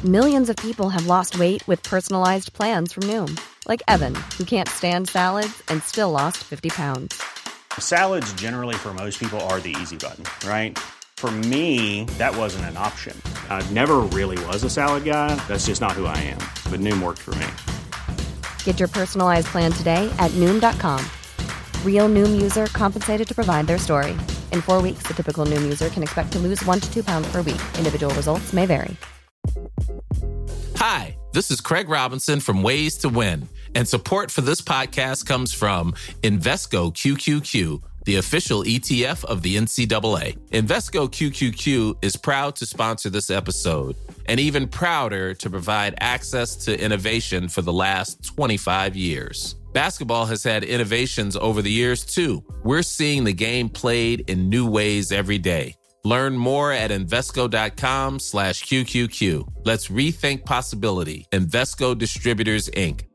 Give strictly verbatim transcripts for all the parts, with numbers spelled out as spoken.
Millions of people have lost weight with personalized plans from Noom. Like Evan, who can't stand salads and still lost fifty pounds. Salads generally for most people are the easy button, right? For me, that wasn't an option. I never really was a salad guy. That's just not who I am. But Noom worked for me. Get your personalized plan today at Noom dot com. Real Noom user compensated to provide their story. In four weeks, the typical Noom user can expect to lose one to two pounds per week. Individual results may vary. Hi, this is Craig Robinson from Ways to Win, and support for this podcast comes from Invesco Q Q Q, the official E T F of the N C double A. Invesco Q Q Q is proud to sponsor this episode, and even prouder to provide access to innovation for the last twenty-five years. Basketball has had innovations over the years, too. We're seeing the game played in new ways every day. Learn more at Invesco.com slash QQQ. Let's rethink possibility. Invesco Distributors, Incorporated.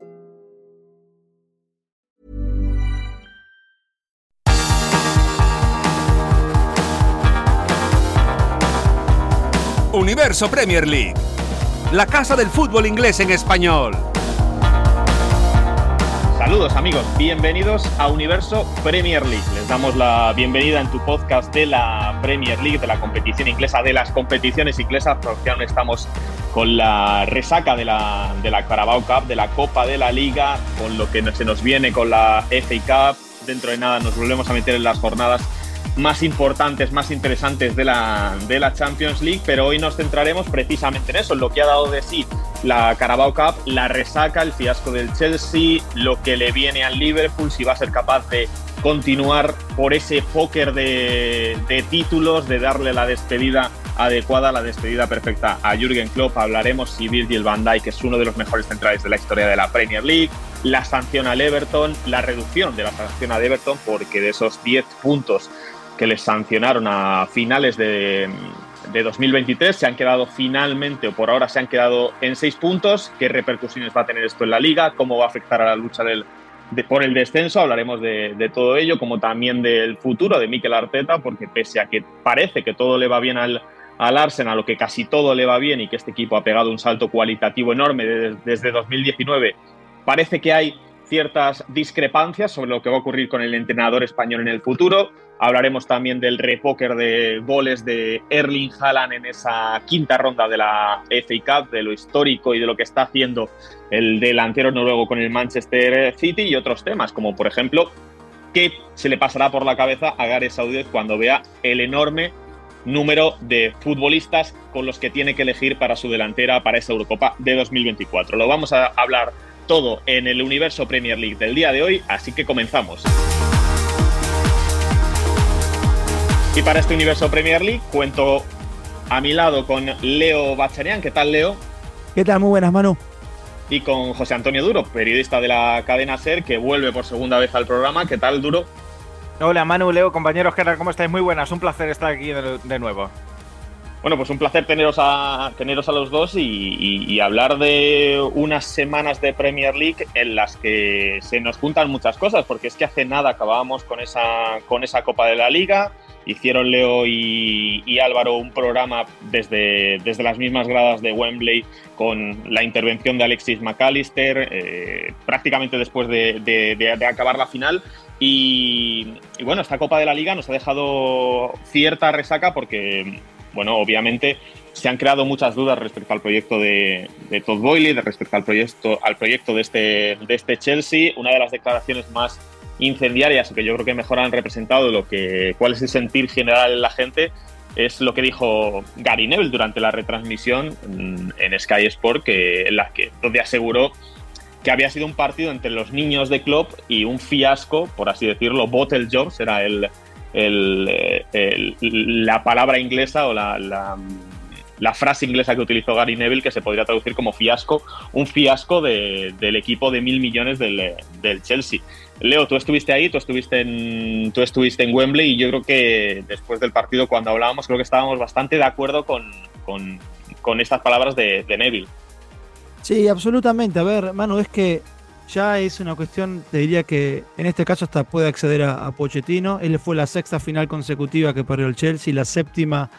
Universo Premier League, la casa del fútbol inglés en español. Saludos amigos, bienvenidos a Universo Premier League. Les damos la bienvenida en tu podcast de la Premier League, de la competición inglesa, de las competiciones inglesas, porque aún estamos con la resaca de la, de la Carabao Cup, de la Copa de la Liga, con lo que se nos viene con la F A Cup. Dentro de nada nos volvemos a meter en las jornadas más importantes, más interesantes de la, de la Champions League, pero hoy nos centraremos precisamente en eso, en lo que ha dado de sí la Carabao Cup, la resaca, el fiasco del Chelsea, lo que le viene al Liverpool, si va a ser capaz de continuar por ese póker de, de títulos, de darle la despedida adecuada, la despedida perfecta a Jürgen Klopp. Hablaremos si Virgil van Dijk es uno de los mejores centrales de la historia de la Premier League, la sanción al Everton, la reducción de la sanción al Everton, porque de esos diez puntos que les sancionaron a finales de, de dos mil veintitrés se han quedado finalmente, o por ahora se han quedado en seis puntos. ¿Qué repercusiones va a tener esto en la Liga? ¿Cómo va a afectar a la lucha del, de, por el descenso? Hablaremos de, de todo ello, como también del futuro de Mikel Arteta, porque pese a que parece que todo le va bien al, al Arsenal, o que casi todo le va bien, y que este equipo ha pegado un salto cualitativo enorme desde, desde dos mil diecinueve, parece que hay ciertas discrepancias sobre lo que va a ocurrir con el entrenador español en el futuro. Hablaremos también del repóker de goles de Erling Haaland en esa quinta ronda de la F A Cup, de lo histórico y de lo que está haciendo el delantero noruego con el Manchester City, y otros temas, como por ejemplo, qué se le pasará por la cabeza a Gareth Southgate cuando vea el enorme número de futbolistas con los que tiene que elegir para su delantera para esa Eurocopa de dos mil veinticuatro. Lo vamos a hablar todo en el Universo Premier League del día de hoy, así que comenzamos. Y para este Universo Premier League cuento a mi lado con Leo Bacharian. ¿Qué tal, Leo? ¿Qué tal? Muy buenas, Manu. Y con José Antonio Duro, periodista de la cadena SER, que vuelve por segunda vez al programa. ¿Qué tal, Duro? Hola, Manu, Leo, compañeros, ¿qué tal? ¿Cómo estáis? Muy buenas, un placer estar aquí de, de nuevo. Bueno, pues un placer teneros a, teneros a los dos y, y, y hablar de unas semanas de Premier League en las que se nos juntan muchas cosas, porque es que hace nada acabábamos con esa, con esa Copa de la Liga. Hicieron Leo y, y Álvaro un programa desde, desde las mismas gradas de Wembley con la intervención de Alexis McAllister, eh, prácticamente después de, de, de, de acabar la final. Y, y bueno, esta Copa de la Liga nos ha dejado cierta resaca porque, bueno, obviamente se han creado muchas dudas respecto al proyecto de, de Todd Boehly, de respecto al proyecto, al proyecto de, este, de este Chelsea. Una de las declaraciones más incendiarias, que yo creo que mejor han representado lo que, cuál es el sentir general en la gente, es lo que dijo Gary Neville durante la retransmisión en, en Sky Sport, que, en la que, donde aseguró que había sido un partido entre los niños de Klopp y un fiasco, por así decirlo. Bottle jobs era el, el, el, la palabra inglesa o la, la, la frase inglesa que utilizó Gary Neville, que se podría traducir como fiasco, un fiasco de, del equipo de mil millones del, del Chelsea. Leo, tú estuviste ahí, tú estuviste en, tú estuviste en Wembley, y yo creo que después del partido, cuando hablábamos, creo que estábamos bastante de acuerdo con, con, con estas palabras de, de Neville. Sí, absolutamente. A ver, Manu, es que ya es una cuestión, te diría que en este caso hasta puede acceder a, a Pochettino. Él fue la sexta final consecutiva que perdió el Chelsea, la séptima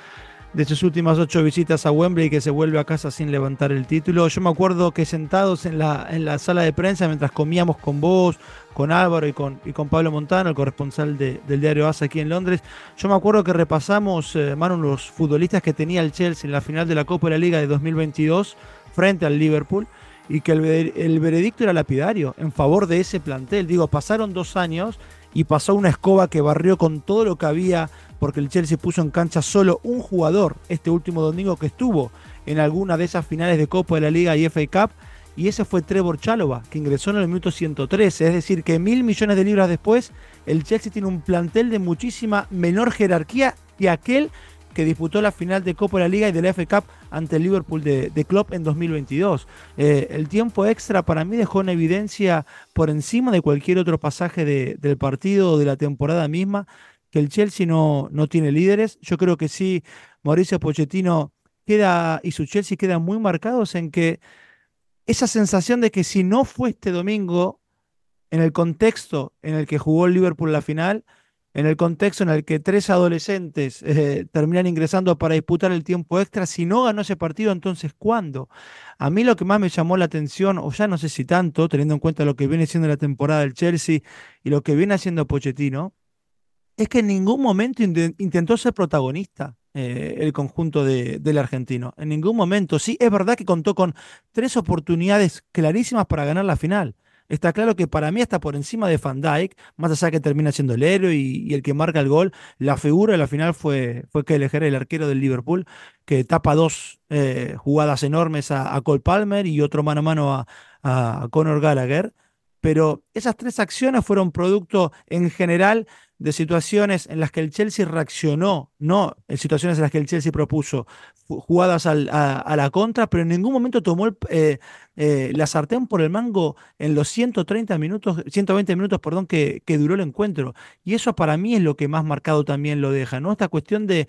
de sus últimas ocho visitas a Wembley, que se vuelve a casa sin levantar el título. Yo me acuerdo que sentados en la, en la sala de prensa, mientras comíamos con vos, con Álvaro y con, y con Pablo Montano, el corresponsal de, del diario A S aquí en Londres, yo me acuerdo que repasamos, eh, Manu, los futbolistas que tenía el Chelsea en la final de la Copa de la Liga de dos mil veintidós frente al Liverpool, y que el, el veredicto era lapidario en favor de ese plantel. Digo, pasaron dos años y pasó una escoba que barrió con todo lo que había, porque el Chelsea puso en cancha solo un jugador este último domingo que estuvo en alguna de esas finales de Copa de la Liga y F A Cup, y ese fue Trevor Chalobah, que ingresó en el minuto ciento trece. Es decir, que mil millones de libras después, el Chelsea tiene un plantel de muchísima menor jerarquía que aquel que disputó la final de Copa de la Liga y de la F A Cup ante el Liverpool de, de Klopp en dos mil veintidós. Eh, el tiempo extra para mí dejó en evidencia, por encima de cualquier otro pasaje de, del partido o de la temporada misma, que el Chelsea no, no tiene líderes. Yo creo que sí, Mauricio Pochettino queda, y su Chelsea quedan muy marcados en que esa sensación de que si no fue este domingo, en el contexto en el que jugó el Liverpool la final, en el contexto en el que tres adolescentes eh, terminan ingresando para disputar el tiempo extra, si no ganó ese partido, entonces ¿cuándo? A mí lo que más me llamó la atención, o ya no sé si tanto, teniendo en cuenta lo que viene siendo la temporada del Chelsea y lo que viene haciendo Pochettino, es que en ningún momento int- intentó ser protagonista eh, el conjunto de, del argentino. En ningún momento. Sí, es verdad que contó con tres oportunidades clarísimas para ganar la final. Está claro que para mí está por encima de Van Dijk, más allá que termina siendo el héroe y, y el que marca el gol. La figura de la final fue, fue Kelleher, el arquero del Liverpool, que tapa dos eh, jugadas enormes a, a Cole Palmer y otro mano a mano a, a Conor Gallagher. Pero esas tres acciones fueron producto en general de situaciones en las que el Chelsea reaccionó, no en situaciones en las que el Chelsea propuso jugadas al, a, a la contra, pero en ningún momento tomó el, eh, eh, la sartén por el mango en los ciento treinta minutos, ciento veinte minutos, perdón, que, que duró el encuentro. Y eso para mí es lo que más marcado también lo deja, ¿no? Esta cuestión de,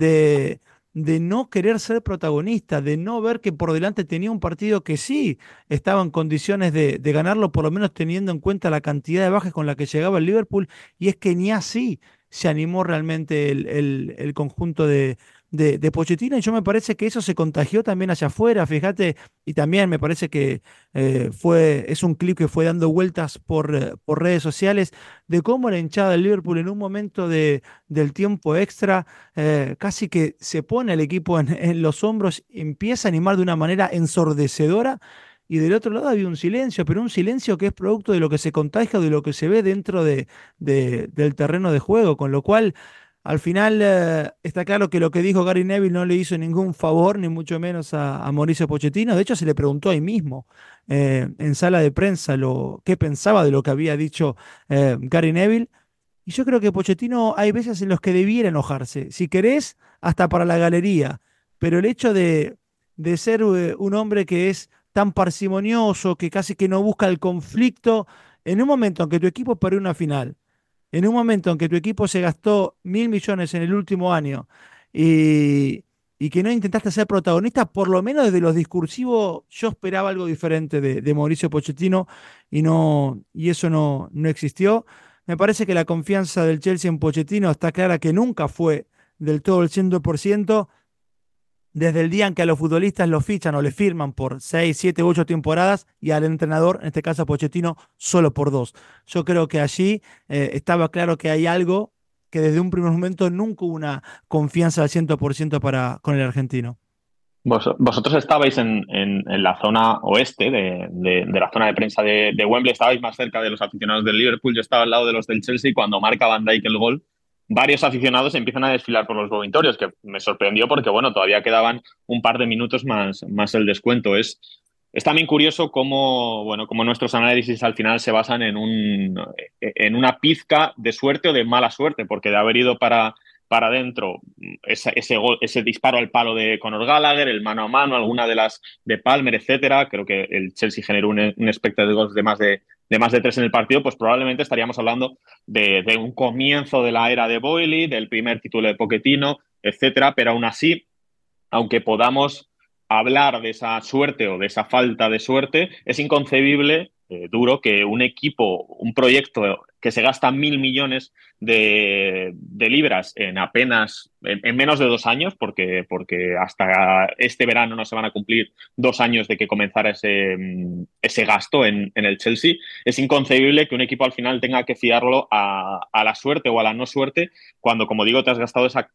de, de no querer ser protagonista, de no ver que por delante tenía un partido que sí estaba en condiciones de, de ganarlo, por lo menos teniendo en cuenta la cantidad de bajas con la que llegaba el Liverpool, y es que ni así se animó realmente el, el, el conjunto de, de, de Pochettino, y yo me parece que eso se contagió también hacia afuera, fíjate, y también me parece que eh, fue, es un clip que fue dando vueltas por, eh, por redes sociales, de cómo la hinchada del Liverpool en un momento de, del tiempo extra eh, casi que se pone el equipo en, en los hombros, empieza a animar de una manera ensordecedora. Y del otro lado había un silencio, pero un silencio que es producto de lo que se contagia o de lo que se ve dentro de, de- del terreno de juego, con lo cual al final eh, está claro que lo que dijo Gary Neville no le hizo ningún favor, ni mucho menos a, a Mauricio Pochettino. De hecho, se le preguntó ahí mismo, eh, en sala de prensa, lo, qué pensaba de lo que había dicho eh, Gary Neville. Y yo creo que Pochettino hay veces en los que debiera enojarse, si querés, hasta para la galería, pero el hecho de, de ser eh, un hombre que es tan parsimonioso, que casi que no busca el conflicto, en un momento en que tu equipo perdió una final, en un momento en que tu equipo se gastó mil millones en el último año y, y que no intentaste ser protagonista, por lo menos desde los discursivos, yo esperaba algo diferente de, de Mauricio Pochettino y, no, y eso no, no existió. Me parece que la confianza del Chelsea en Pochettino está clara que nunca fue del todo el cien por ciento. Desde el día en que a los futbolistas los fichan o les firman por seis, siete, ocho temporadas y al entrenador, en este caso a Pochettino, solo por dos. Yo creo que allí eh, estaba claro que hay algo que desde un primer momento nunca hubo una confianza al cien por ciento para, con el argentino. Vos- vosotros estabais en, en- en la zona oeste de, de- de la zona de prensa de, de Wembley, estabais más cerca de los aficionados del Liverpool, yo estaba al lado de los del Chelsea. Cuando marca Van Dijk el gol, varios aficionados empiezan a desfilar por los vomitorios, que me sorprendió porque, bueno, todavía quedaban un par de minutos más, más el descuento. Es, es también curioso cómo, bueno, cómo nuestros análisis al final se basan en, un, en una pizca de suerte o de mala suerte, porque de haber ido para para adentro, ese, ese, gol, ese disparo al palo de Conor Gallagher, el mano a mano, alguna de las de Palmer, etcétera. Creo que el Chelsea generó un, un expected goals de más de, de más de tres en el partido, pues probablemente estaríamos hablando de, de un comienzo de la era de Boehly, del primer título de Pochettino, etcétera. Pero aún así, aunque podamos hablar de esa suerte o de esa falta de suerte, es inconcebible eh, duro que un equipo, un proyecto que se gasta mil millones de, de libras en apenas, en, en menos de dos años, porque, porque hasta este verano no se van a cumplir dos años de que comenzara ese, ese gasto en, en el Chelsea. Es inconcebible que un equipo al final tenga que fiarlo a, a la suerte o a la no suerte cuando, como digo, te has gastado esa,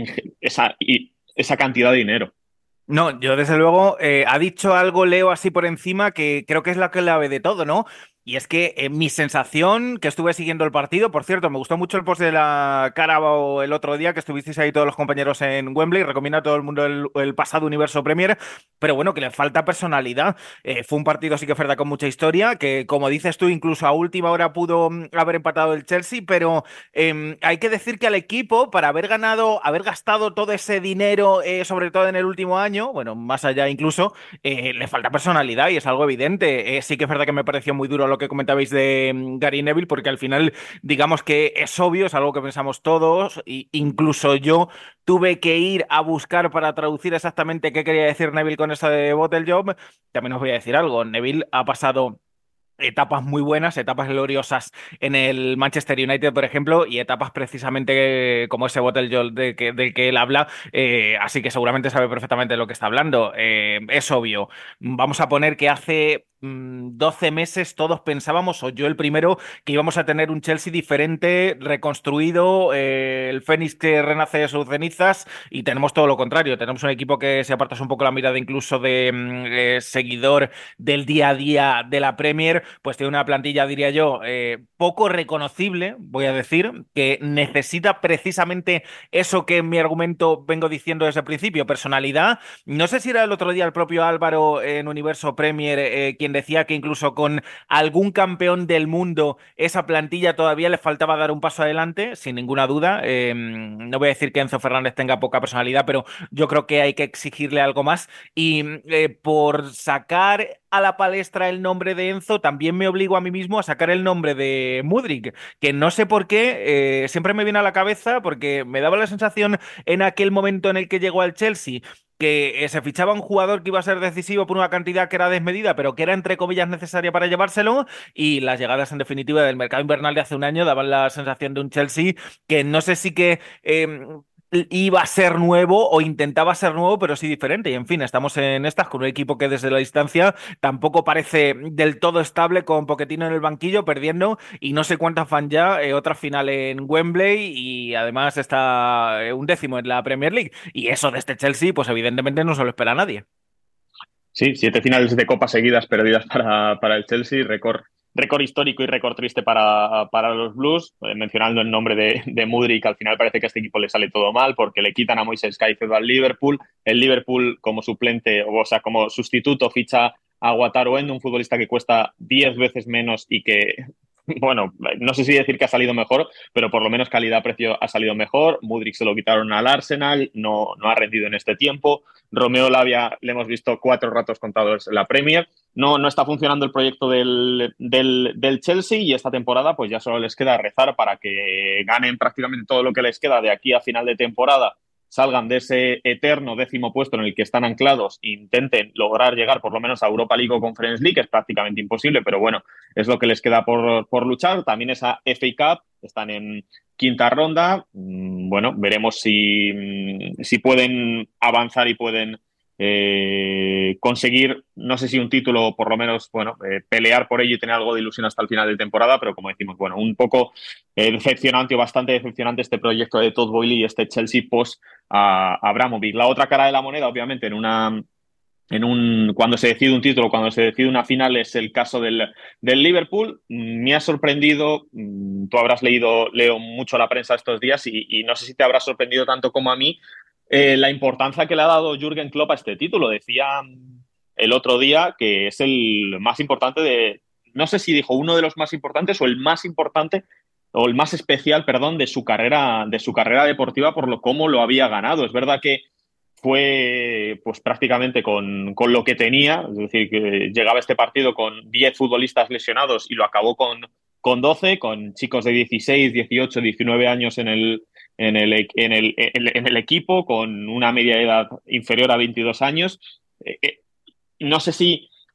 esa, esa cantidad de dinero. No, yo desde luego, eh, ha dicho algo, Leo, así por encima, que creo que es la clave de todo, ¿no? Y es que eh, mi sensación, que estuve siguiendo el partido, por cierto, me gustó mucho el post de la Carabao el otro día, que estuvisteis ahí todos los compañeros en Wembley, recomiendo a todo el mundo el, el pasado Universo Premier, pero bueno, que le falta personalidad. Eh, fue un partido, sí que es verdad, con mucha historia, que como dices tú, incluso a última hora pudo mm, haber empatado el Chelsea, pero eh, hay que decir que al equipo, para haber ganado, haber gastado todo ese dinero, eh, sobre todo en el último año, bueno, más allá incluso, eh, le falta personalidad y es algo evidente. Eh, sí que es verdad que me pareció muy duro lo que comentabais de um, Gary Neville, porque al final, digamos que es obvio, es algo que pensamos todos, e incluso yo tuve que ir a buscar para traducir exactamente qué quería decir Neville con eso de Bottle Job. También os voy a decir algo, Neville ha pasado etapas muy buenas, etapas gloriosas en el Manchester United, por ejemplo, y etapas precisamente como ese Bottle Job de que, del que él habla, eh, así que seguramente sabe perfectamente de lo que está hablando. Eh, es obvio. Vamos a poner que hace mmm, doce meses todos pensábamos, o yo el primero, que íbamos a tener un Chelsea diferente, reconstruido, eh, el Fénix que renace de sus cenizas, y tenemos todo lo contrario. Tenemos un equipo que, se apartas un poco la mirada incluso de mmm, eh, seguidor del día a día de la Premier, pues tiene una plantilla, diría yo, eh, poco reconocible, voy a decir, que necesita precisamente eso que en mi argumento vengo diciendo desde el principio, personalidad. No sé si era el otro día el propio Álvaro en Universo Premier eh, quien decía que incluso con algún campeón del mundo esa plantilla todavía le faltaba dar un paso adelante, sin ninguna duda. Eh, no voy a decir que Enzo Fernández tenga poca personalidad, pero yo creo que hay que exigirle algo más. Y eh, por sacar a la palestra el nombre de Enzo, también me obligo a mí mismo a sacar el nombre de Mudryk, que no sé por qué, eh, siempre me viene a la cabeza porque me daba la sensación en aquel momento en el que llegó al Chelsea que eh, se fichaba un jugador que iba a ser decisivo por una cantidad que era desmedida, pero que era entre comillas necesaria para llevárselo, y las llegadas en definitiva del mercado invernal de hace un año daban la sensación de un Chelsea que no sé si que eh, iba a ser nuevo o intentaba ser nuevo, pero sí diferente. Y en fin, estamos en estas con un equipo que desde la distancia tampoco parece del todo estable, con Pochettino en el banquillo, perdiendo y no sé cuántas van ya, eh, otra final en Wembley y además está eh, un décimo en la Premier League. Y eso de este Chelsea, pues evidentemente no se lo espera a nadie. Sí, siete finales de Copa seguidas perdidas para, para el Chelsea, récord récord histórico y récord triste para, para los Blues, eh, mencionando el nombre de, de Mudryk, al final parece que a este equipo le sale todo mal porque le quitan a Moises Caicedo al Liverpool, el Liverpool como suplente, o sea, como sustituto ficha a Wataru Endo, un futbolista que cuesta diez veces menos y que, bueno, no sé si decir que ha salido mejor, pero por lo menos calidad-precio ha salido mejor. Mudryk se lo quitaron al Arsenal, no, no ha rendido en este tiempo. Romeo Lavia le hemos visto cuatro ratos contados en la Premier. No, no está funcionando el proyecto del, del, del Chelsea y esta temporada pues ya solo les queda rezar para que ganen prácticamente todo lo que les queda de aquí a final de temporada, salgan de ese eterno décimo puesto en el que están anclados e intenten lograr llegar por lo menos a Europa League o Conference League, que es prácticamente imposible, pero bueno, es lo que les queda por, por luchar. También esa F A Cup, están en quinta ronda. Bueno, veremos si, si pueden avanzar y pueden eh, conseguir, no sé si un título o por lo menos, bueno, eh, pelear por ello y tener algo de ilusión hasta el final de temporada, pero como decimos, bueno, un poco eh, decepcionante o bastante decepcionante este proyecto de Todd Boehly y este Chelsea post a Abramovich. La otra cara de la moneda, obviamente, en una en un cuando se decide un título, cuando se decide una final, es el caso del, del Liverpool. Me ha sorprendido, tú habrás leído, Leo, mucho la prensa estos días y, y no sé si te habrá sorprendido tanto como a mí eh, la importancia que le ha dado Jürgen Klopp a este título. Decía el otro día que es el más importante de, no sé si dijo uno de los más importantes o el más importante o el más especial, perdón, de su carrera, de su carrera deportiva por lo cómo lo había ganado. Es verdad que fue pues prácticamente con, con lo que tenía, es decir, que llegaba este partido con diez futbolistas lesionados y lo acabó con, con doce, con chicos de dieciséis, dieciocho, diecinueve años en el, en, el, en, el, en el equipo, con una media de edad inferior a veintidós años. Eh, eh, no sé si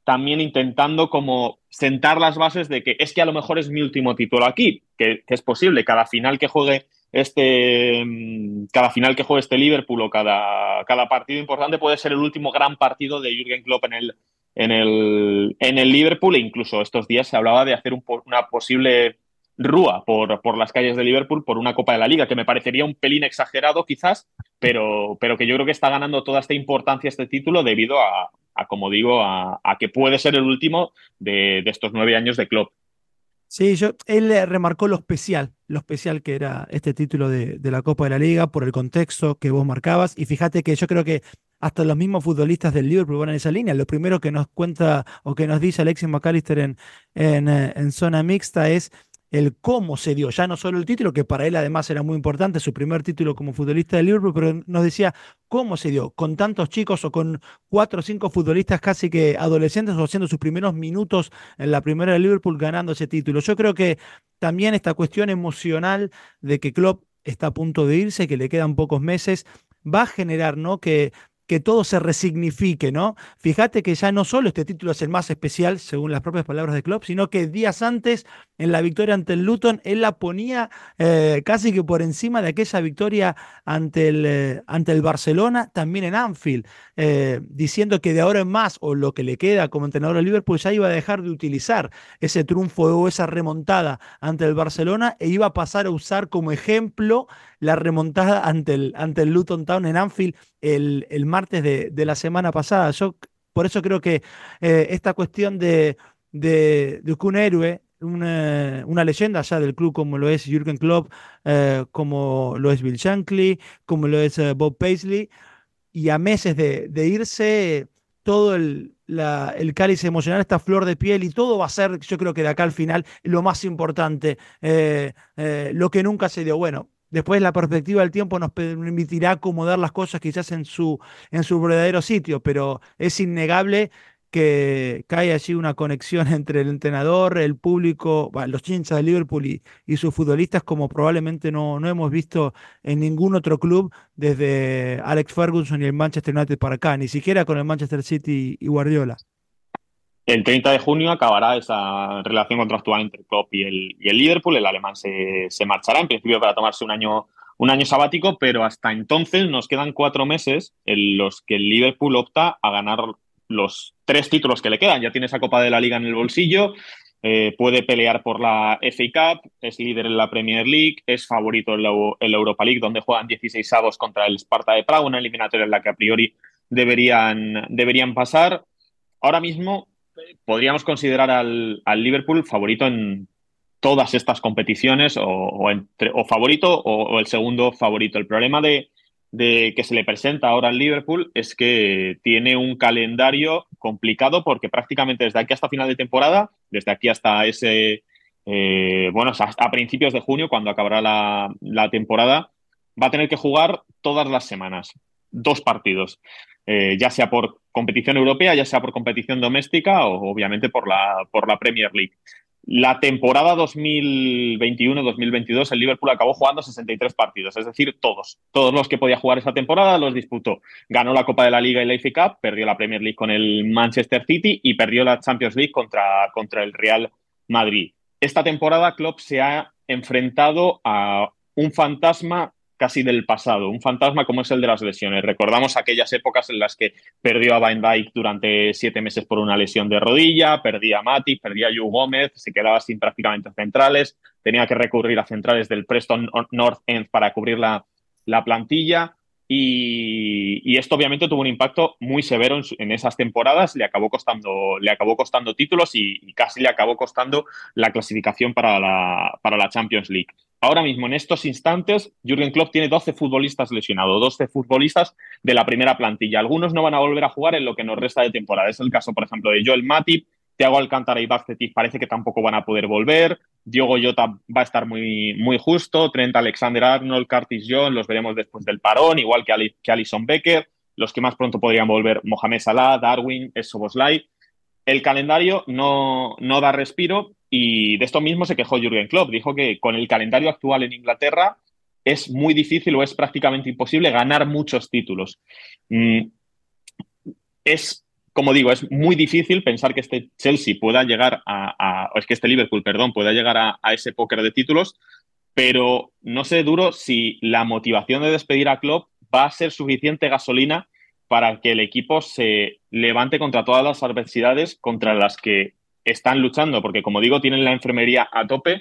también intentando como sentar las bases de que es que a lo mejor es mi último título aquí, que, que es posible. Cada final que juegue este, cada final que juegue este Liverpool o cada, cada partido importante puede ser el último gran partido de Jürgen Klopp en el, en el, en el Liverpool, e incluso estos días se hablaba de hacer un, una posible rúa por, por las calles de Liverpool por una Copa de la Liga, que me parecería un pelín exagerado quizás, pero, pero que yo creo que está ganando toda esta importancia este título debido a, a como digo, a, a que puede ser el último de, de estos nueve años de Klopp. Sí, yo, él eh, remarcó lo especial, lo especial que era este título de, de la Copa de la Liga por el contexto que vos marcabas. Y fíjate que yo creo que hasta los mismos futbolistas del Liverpool van en esa línea. Lo primero que nos cuenta o que nos dice Alexis McAllister en, en, eh, en zona mixta es el cómo se dio, ya no solo el título, que para él además era muy importante, su primer título como futbolista de Liverpool, pero nos decía cómo se dio, con tantos chicos o con cuatro o cinco futbolistas casi que adolescentes o haciendo sus primeros minutos en la primera de Liverpool ganando ese título. Yo creo que también esta cuestión emocional de que Klopp está a punto de irse, que le quedan pocos meses, va a generar, ¿no?, que que todo se resignifique, ¿no? Fíjate que ya no solo este título es el más especial, según las propias palabras de Klopp, sino que días antes, en la victoria ante el Luton, él la ponía eh, casi que por encima de aquella victoria ante el, eh, ante el Barcelona, también en Anfield, eh, diciendo que de ahora en más, o lo que le queda como entrenador de Liverpool, ya iba a dejar de utilizar ese triunfo o esa remontada ante el Barcelona e iba a pasar a usar como ejemplo la remontada ante el, ante el Luton Town en Anfield el, el martes de, de la semana pasada. Yo por eso creo que eh, esta cuestión de, de, de que un héroe, una, una leyenda ya del club como lo es Jürgen Klopp, eh, como lo es Bill Shankly, como lo es eh, Bob Paisley, y a meses de, de irse, todo el, la, el cáliz emocional, esta flor de piel, y todo va a ser, yo creo que de acá al final, lo más importante, eh, eh, lo que nunca se dio. Bueno, después la perspectiva del tiempo nos permitirá acomodar las cosas quizás en su, en su verdadero sitio, pero es innegable que, que hay allí una conexión entre el entrenador, el público, bueno, los hinchas de Liverpool y, y sus futbolistas, como probablemente no, no hemos visto en ningún otro club desde Alex Ferguson y el Manchester United para acá, ni siquiera con el Manchester City y Guardiola. El treinta de junio acabará esa relación contractual entre Klopp y el, y el Liverpool. El alemán se, se marchará, en principio para tomarse un año, un año sabático, pero hasta entonces nos quedan cuatro meses en los que el Liverpool opta a ganar los tres títulos que le quedan. Ya tiene esa Copa de la Liga en el bolsillo, eh, puede pelear por la F A Cup, es líder en la Premier League, es favorito en la, en la Europa League, donde juegan dieciséis avos contra el Sparta de Praga, una eliminatoria en la que a priori deberían, deberían pasar. Ahora mismo podríamos considerar al, al Liverpool favorito en todas estas competiciones, o, o, entre, o favorito o, o el segundo favorito. El problema de, de que se le presenta ahora al Liverpool es que tiene un calendario complicado, porque prácticamente desde aquí hasta final de temporada, desde aquí hasta ese, eh, bueno, hasta a principios de junio, cuando acabará la, la temporada, va a tener que jugar todas las semanas, dos partidos. Eh, ya sea por competición europea, ya sea por competición doméstica o obviamente por la, por la Premier League. La temporada dos mil veintiuno dos mil veintidós el Liverpool acabó jugando sesenta y tres partidos, es decir, todos. Todos los que podía jugar esa temporada los disputó. Ganó la Copa de la Liga y la F A Cup, perdió la Premier League con el Manchester City y perdió la Champions League contra, contra el Real Madrid. Esta temporada Klopp se ha enfrentado a un fantasma casi del pasado, un fantasma como es el de las lesiones. Recordamos aquellas épocas en las que perdió a Van Dijk durante siete meses por una lesión de rodilla, perdía a Matip, perdía a Joe Gómez, se quedaba sin prácticamente centrales, tenía que recurrir a centrales del Preston North End para cubrir la, la plantilla, y, y esto obviamente tuvo un impacto muy severo en, su, en esas temporadas, le acabó costando, le acabó costando títulos y, y casi le acabó costando la clasificación para la, para la Champions League. Ahora mismo, en estos instantes, Jürgen Klopp tiene doce futbolistas lesionados, doce futbolistas de la primera plantilla. Algunos no van a volver a jugar en lo que nos resta de temporada. Es el caso, por ejemplo, de Joel Matip, Thiago Alcántara y Bajcetic parece que tampoco van a poder volver. Diogo Jota va a estar muy, muy justo. Trent Alexander-Arnold, Curtis Jones, los veremos después del parón, igual que, Ali, que Alisson Becker. Los que más pronto podrían volver, Mohamed Salah, Darwin, Szoboszlai. El calendario no, no da respiro, y de esto mismo se quejó Jürgen Klopp. Dijo que con el calendario actual en Inglaterra es muy difícil o es prácticamente imposible ganar muchos títulos. Mm, es como digo, es muy difícil pensar que este Chelsea pueda llegar a, a o es que este Liverpool, perdón, pueda llegar a, a ese póker de títulos, pero no sé, Duro, si la motivación de despedir a Klopp va a ser suficiente gasolina para que el equipo se levante contra todas las adversidades contra las que están luchando, porque como digo, tienen la enfermería a tope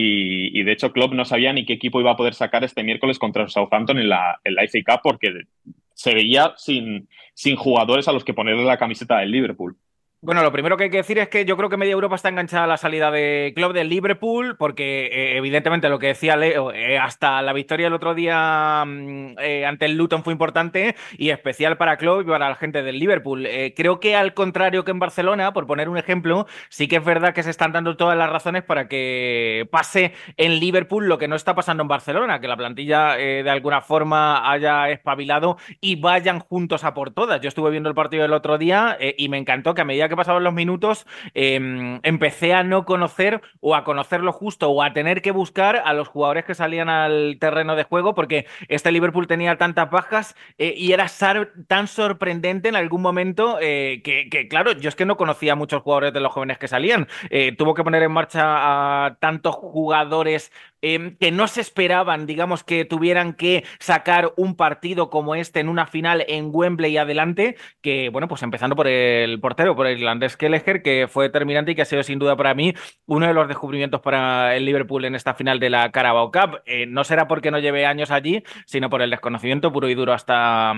y, y de hecho Klopp no sabía ni qué equipo iba a poder sacar este miércoles contra el Southampton en la, en la F A Cup porque se veía sin, sin jugadores a los que ponerle la camiseta del Liverpool. Bueno, lo primero que hay que decir es que yo creo que media Europa está enganchada a la salida de Klopp del Liverpool, porque eh, evidentemente lo que decía Leo, eh, hasta la victoria el otro día eh, ante el Luton fue importante y especial para Klopp y para la gente del Liverpool. Eh, creo que al contrario que en Barcelona, por poner un ejemplo, sí que es verdad que se están dando todas las razones para que pase en Liverpool lo que no está pasando en Barcelona, que la plantilla eh, de alguna forma haya espabilado y vayan juntos a por todas. Yo estuve viendo el partido el otro día eh, y me encantó que a medida que pasaban los minutos eh, empecé a no conocer o a conocerlo justo o a tener que buscar a los jugadores que salían al terreno de juego porque este Liverpool tenía tantas bajas eh, y era sar- tan sorprendente en algún momento eh, que, que, claro, yo es que no conocía a muchos jugadores de los jóvenes que salían. Eh, tuvo que poner en marcha a tantos jugadores eh, que no se esperaban, digamos, que tuvieran que sacar un partido como este en una final en Wembley y adelante, que, bueno, pues empezando por el portero, por el irlandés Kelleher, que fue determinante y que ha sido sin duda para mí uno de los descubrimientos para el Liverpool en esta final de la Carabao Cup. Eh, no será porque no lleve años allí, sino por el desconocimiento puro y duro hasta,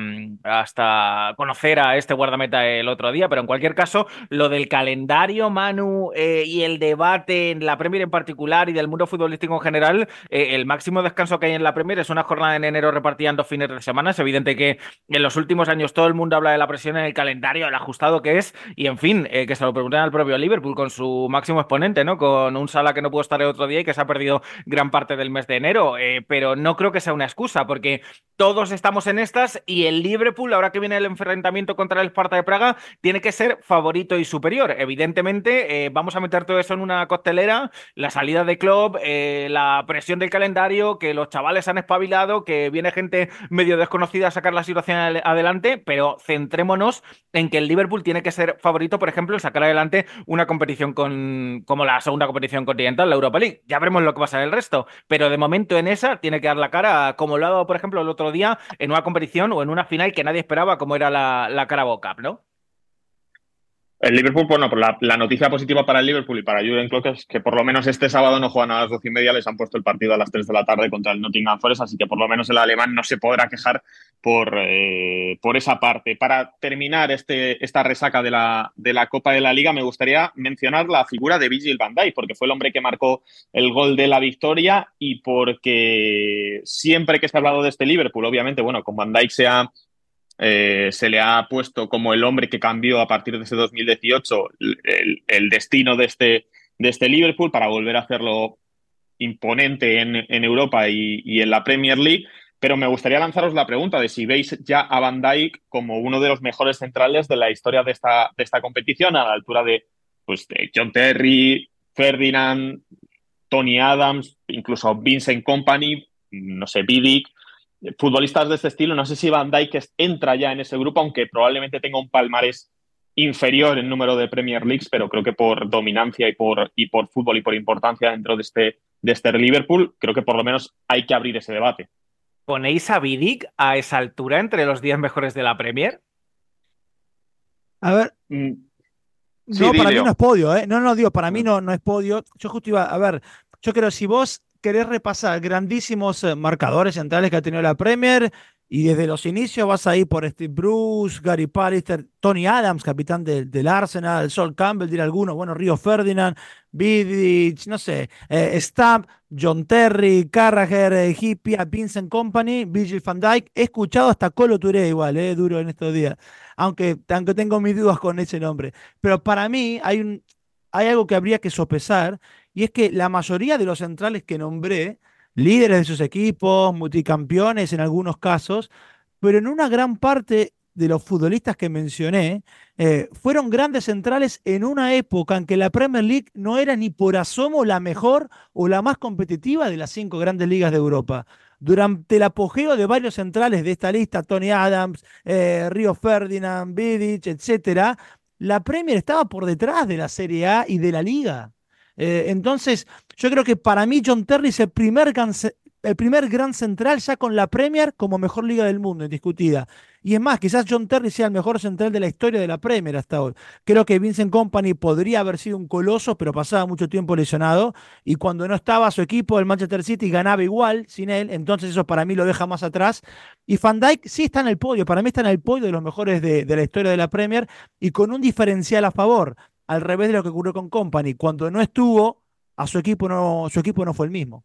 hasta conocer a este guardameta el otro día, pero en cualquier caso, lo del calendario, Manu, eh, y el debate en la Premier en particular y del mundo futbolístico en general, eh, el máximo descanso que hay en la Premier es una jornada en enero repartida en dos fines de semana. Es evidente que en los últimos años todo el mundo habla de la presión en el calendario, el ajustado que es, y en fin, eh, que se lo preguntan al propio Liverpool con su máximo exponente, ¿no? Con un Salah que no pudo estar el otro día y que se ha perdido gran parte del mes de enero, eh, pero no creo que sea una excusa, porque todos estamos en estas y el Liverpool, ahora que viene el enfrentamiento contra el Sparta de Praga, tiene que ser favorito y superior. Evidentemente, eh, vamos a meter todo eso en una costelera, la salida de Klopp, eh, la presión del calendario, que los chavales han espabilado, que viene gente medio desconocida a sacar la situación adelante, pero centrémonos en que el Liverpool tiene que ser favorito, por ejemplo, en sacar adelante una competición con, como la segunda competición continental, la Europa League. Ya veremos lo que pasa en el resto, pero de momento en esa tiene que dar la cara, como lo ha dado, por ejemplo, el otro día en una competición o en una final que nadie esperaba, como era la, la Carabao Cup, ¿no? El Liverpool, bueno, pues la, la noticia positiva para el Liverpool y para Jürgen Klopp es que por lo menos este sábado no juegan a las doce y media, les han puesto el partido a las tres de la tarde contra el Nottingham Forest, así que por lo menos el alemán no se podrá quejar por, eh, por esa parte. Para terminar este, esta resaca de la, de la Copa de la Liga, me gustaría mencionar la figura de Virgil van Dijk, porque fue el hombre que marcó el gol de la victoria y porque siempre que se ha hablado de este Liverpool, obviamente, bueno, con Van Dijk se ha Eh, se le ha puesto como el hombre que cambió a partir de ese dos mil dieciocho el, el destino de este, de este Liverpool para volver a hacerlo imponente en, en Europa y, y en la Premier League, pero me gustaría lanzaros la pregunta de si veis ya a Van Dijk como uno de los mejores centrales de la historia de esta, de esta competición, a la altura de, pues, de John Terry, Ferdinand, Tony Adams, incluso Vincent Kompany, no sé, Vidic, futbolistas de este estilo. No sé si Van Dijk entra ya en ese grupo, aunque probablemente tenga un palmarés inferior en número de Premier Leagues, pero creo que por dominancia y por, y por fútbol y por importancia dentro de este, de este Liverpool, creo que por lo menos hay que abrir ese debate. ¿Ponéis a Vidic a esa altura entre los diez mejores de la Premier? A ver... Mm. Sí, no, para Dilio. mí no es podio, ¿eh? No, no, digo, para mí no, no es podio. Yo justo iba, a ver, yo creo, si vos querés repasar grandísimos eh, marcadores centrales que ha tenido la Premier, y desde los inicios vas a ir por Steve Bruce, Gary Pallister, Tony Adams, capitán del, del Arsenal, Sol Campbell, dirá alguno, bueno, Rio Ferdinand, Vidic, no sé, eh, Stamp, John Terry, Carragher, eh, Hipia, Vincent Kompany, Virgil van Dijk. He escuchado hasta Colo Touré igual, eh, duro en estos días, aunque, aunque tengo mis dudas con ese nombre. Pero para mí hay, un, hay algo que habría que sopesar, y es que la mayoría de los centrales que nombré, líderes de sus equipos, multicampeones en algunos casos, pero en una gran parte de los futbolistas que mencioné, eh, fueron grandes centrales en una época en que la Premier League no era ni por asomo la mejor o la más competitiva de las cinco grandes ligas de Europa. Durante el apogeo de varios centrales de esta lista, Tony Adams, eh, Rio Ferdinand, Vidic, etcétera, la Premier estaba por detrás de la Serie A y de la Liga. Eh, entonces, yo creo que para mí John Terry es el primer, canse- el primer gran central ya con la Premier como mejor liga del mundo, indiscutida. Y es más, quizás John Terry sea el mejor central de la historia de la Premier hasta hoy. Creo que Vincent Kompany podría haber sido un coloso, pero pasaba mucho tiempo lesionado. Y cuando no estaba su equipo, el Manchester City, ganaba igual sin él. Entonces eso para mí lo deja más atrás. Y Van Dijk sí está en el podio. Para mí está en el podio de los mejores de, de la historia de la Premier y con un diferencial a favor. Al revés de lo que ocurrió con Kompany. Cuando no estuvo, a su equipo no, su equipo no fue el mismo.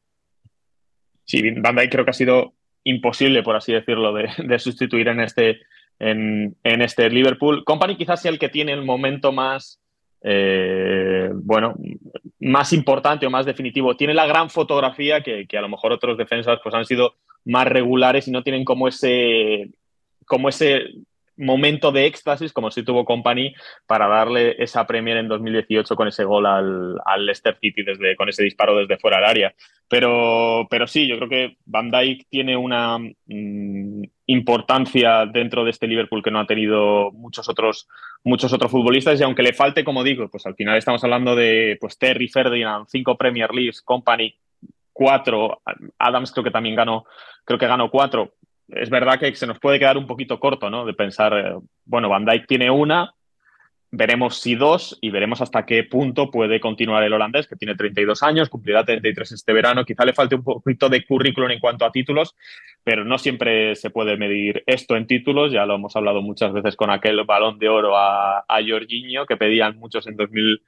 Sí, Van Dijk creo que ha sido imposible, por así decirlo, de, de sustituir en este, en, en este Liverpool. Kompany quizás sea el que tiene el momento más, eh, bueno, más importante o más definitivo. Tiene la gran fotografía que, que a lo mejor otros defensas pues, han sido más regulares y no tienen como ese, como ese momento de éxtasis, como si tuvo Kompany, para darle esa Premier en dos mil dieciocho con ese gol al, al Leicester City desde, con ese disparo desde fuera del área. Pero, pero sí, yo creo que Van Dijk tiene una mmm, importancia dentro de este Liverpool que no ha tenido muchos otros, muchos otros futbolistas, y aunque le falte, como digo, pues al final estamos hablando de pues, Terry, Ferdinand, cinco Premier Leagues, Kompany, cuatro, Adams creo que también ganó, creo que ganó cuatro. Es verdad que se nos puede quedar un poquito corto, ¿no? De pensar, eh, bueno, Van Dijk tiene una, veremos si dos y veremos hasta qué punto puede continuar el holandés, que tiene treinta y dos años, cumplirá treinta y tres este verano. Quizá le falte un poquito de currículum en cuanto a títulos, pero no siempre se puede medir esto en títulos. Ya lo hemos hablado muchas veces con aquel Balón de Oro a, a Jorginho, que pedían muchos en dos mil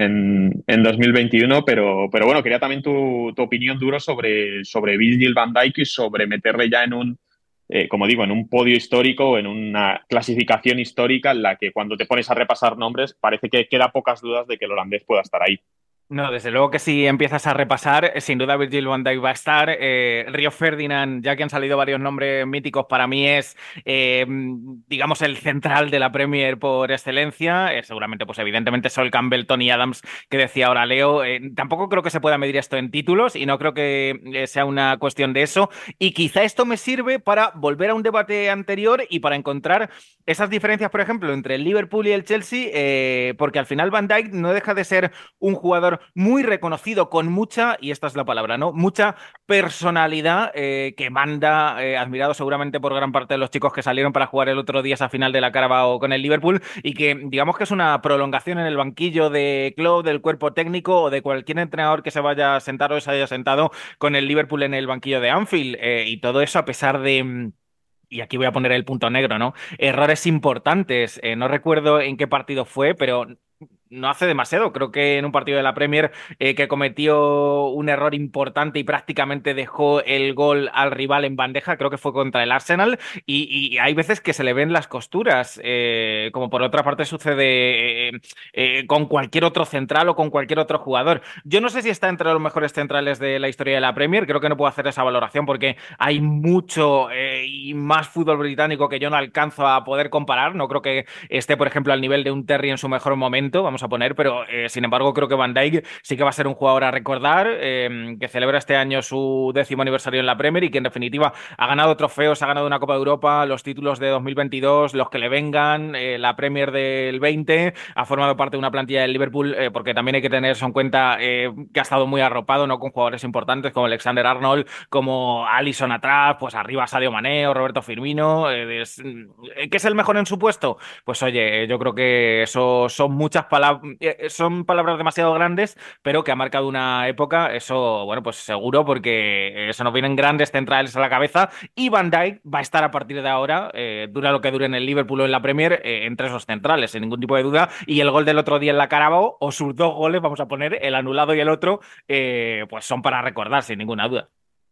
En, en dos mil veintiuno, pero, pero bueno, quería también tu, tu opinión, Duro, sobre, sobre Virgil van Dijk y sobre meterle ya en un, eh, como digo, en un podio histórico, en una clasificación histórica en la que cuando te pones a repasar nombres parece que queda pocas dudas de que el holandés pueda estar ahí. No, desde luego que si empiezas a repasar, sin duda Virgil van Dijk va a estar. Eh, Río Ferdinand, ya que han salido varios nombres míticos, para mí es, eh, digamos, el central de la Premier por excelencia. Eh, seguramente, pues evidentemente, Sol Campbell, Tony Adams, que decía ahora Leo. Eh, tampoco creo que se pueda medir esto en títulos y no creo que eh, sea una cuestión de eso. Y quizá esto me sirve para volver a un debate anterior y para encontrar esas diferencias, por ejemplo, entre el Liverpool y el Chelsea, eh, porque al final Van Dijk no deja de ser un jugador muy reconocido, con mucha, y esta es la palabra, ¿no? Mucha personalidad, eh, que manda, eh, admirado seguramente por gran parte de los chicos que salieron para jugar el otro día esa final de la Carabao con el Liverpool, y que digamos que es una prolongación en el banquillo de Klopp, del cuerpo técnico o de cualquier entrenador que se vaya a sentar o se haya sentado con el Liverpool en el banquillo de Anfield, eh, y todo eso a pesar de... Y aquí voy a poner el punto negro, ¿no? Errores importantes. Eh, no recuerdo en qué partido fue, pero no hace demasiado. Creo que en un partido de la Premier, eh, que cometió un error importante y prácticamente dejó el gol al rival en bandeja. Creo que fue contra el Arsenal. Y, y hay veces que se le ven las costuras, eh, como por otra parte sucede eh, eh, con cualquier otro central o con cualquier otro jugador. Yo no sé si está entre los mejores centrales de la historia de la Premier. Creo que no puedo hacer esa valoración porque hay mucho eh, y más fútbol británico que yo no alcanzo a poder comparar. No creo que esté, por ejemplo, al nivel de un Terry en su mejor momento, vamos a poner, pero eh, sin embargo creo que Van Dijk sí que va a ser un jugador a recordar, eh, que celebra este año su décimo aniversario en la Premier y que en definitiva ha ganado trofeos, ha ganado una Copa de Europa, los títulos de dos mil veintidós, los que le vengan, eh, la Premier del veinte, ha formado parte de una plantilla del Liverpool, eh, porque también hay que tener eso en cuenta, eh, que ha estado muy arropado, ¿no?, con jugadores importantes como Alexander Arnold, como Alisson atrás, pues arriba Sadio Mané o Roberto Firmino, eh, es, eh, ¿qué es el mejor en su puesto? Pues oye, yo creo que eso son muchas palabras, son palabras demasiado grandes, pero que ha marcado una época, eso, bueno, pues seguro, porque se nos vienen grandes centrales a la cabeza y Van Dijk va a estar a partir de ahora, eh, dura lo que dure en el Liverpool o en la Premier, eh, entre esos centrales, sin ningún tipo de duda, y el gol del otro día en la Carabao, o sus dos goles, vamos a poner, el anulado y el otro, eh, pues son para recordar, sin ninguna duda.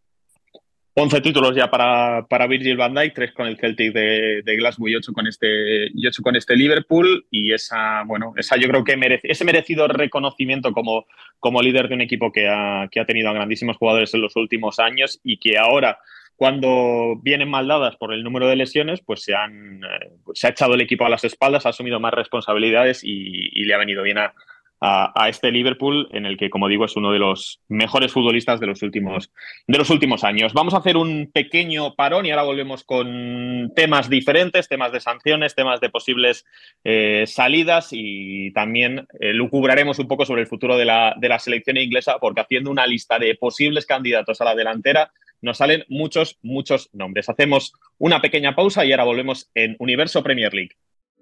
once títulos ya para, para Virgil van Dijk, tres con el Celtic de, de Glasgow y ocho con este y ocho con este Liverpool, y esa, bueno, esa yo creo que merece, ese merecido reconocimiento como, como líder de un equipo que ha, que ha tenido a grandísimos jugadores en los últimos años y que ahora, cuando vienen mal dadas por el número de lesiones, pues se, han, eh, pues se ha echado el equipo a las espaldas, ha asumido más responsabilidades y, y le ha venido bien a a, a este Liverpool, en el que, como digo, es uno de los mejores futbolistas de los últimos, de los últimos años. Vamos a hacer un pequeño parón y ahora volvemos con temas diferentes, temas de sanciones, temas de posibles eh, salidas, y también eh, lucubraremos un poco sobre el futuro de la, de la selección inglesa, porque haciendo una lista de posibles candidatos a la delantera nos salen muchos, muchos nombres. Hacemos una pequeña pausa y ahora volvemos en Universo Premier League.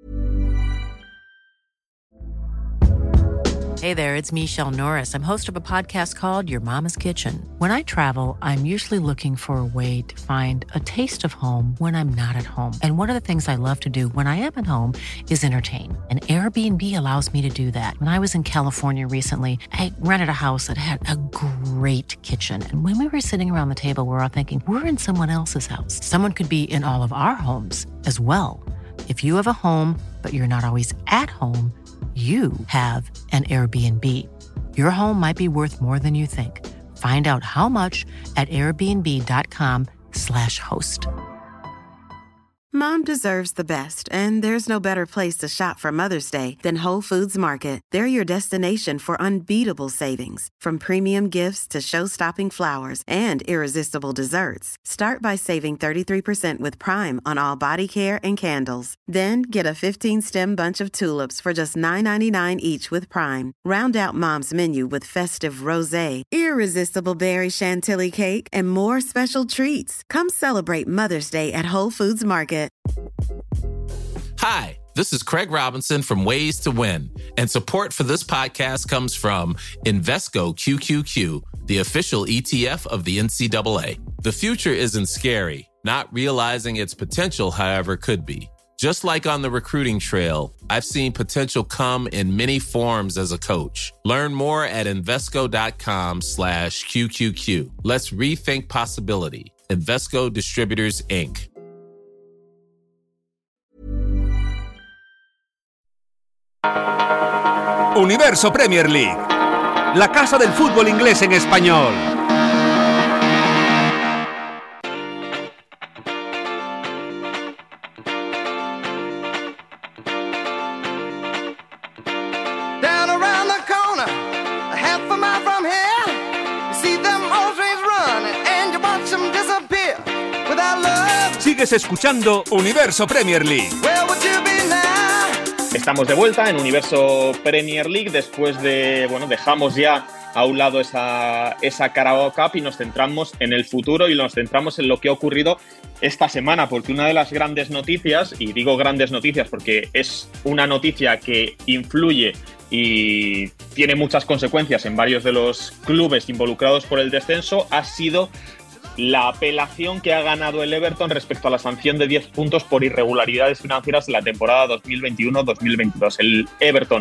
Hey there, it's Michelle Norris. I'm host of a podcast called Your Mama's Kitchen. When I travel, I'm usually looking for a way to find a taste of home when I'm not at home. And one of the things I love to do when I am at home is entertain. And Airbnb allows me to do that. When I was in California recently, I rented a house that had a great kitchen. And when we were sitting around the table, we were all thinking, we're in someone else's house. Someone could be in all of our homes as well. If you have a home, but you're not always at home, you have an Airbnb. Your home might be worth more than you think. Find out how much at airbnb.com slash host. Mom deserves the best, and there's no better place to shop for Mother's Day than Whole Foods Market. They're your destination for unbeatable savings, from premium gifts to show-stopping flowers and irresistible desserts. Start by saving thirty-three percent with Prime on all body care and candles. Then get a fifteen-stem bunch of tulips for just nine ninety-nine each with Prime. Round out Mom's menu with festive rosé, irresistible berry chantilly cake, and more special treats. Come celebrate Mother's Day at Whole Foods Market. Hi, this is Craig Robinson from Ways to Win, and support for this podcast comes from Invesco Q Q Q, the official E T F of the N C double A. The future isn't scary. Not realizing its potential, however, could be. Just like on the recruiting trail, I've seen potential come in many forms as a coach. Learn more at Invesco.com slash QQQ. Let's rethink possibility. Invesco Distributors, Incorporated. Universo Premier League, la casa del fútbol inglés en español. Down around the corner, a half a mile from here, you see them old trains running and you watch them disappear without love. Sigues escuchando Universo Premier League. Where would you be now? Estamos de vuelta en Universo Premier League después de, bueno, dejamos ya a un lado esa, esa Carabao Cup y nos centramos en el futuro y nos centramos en lo que ha ocurrido esta semana, porque una de las grandes noticias, y digo grandes noticias porque es una noticia que influye y tiene muchas consecuencias en varios de los clubes involucrados por el descenso, ha sido la apelación que ha ganado el Everton respecto a la sanción de diez puntos por irregularidades financieras en la temporada dos mil veintiuno dos mil veintidós. El Everton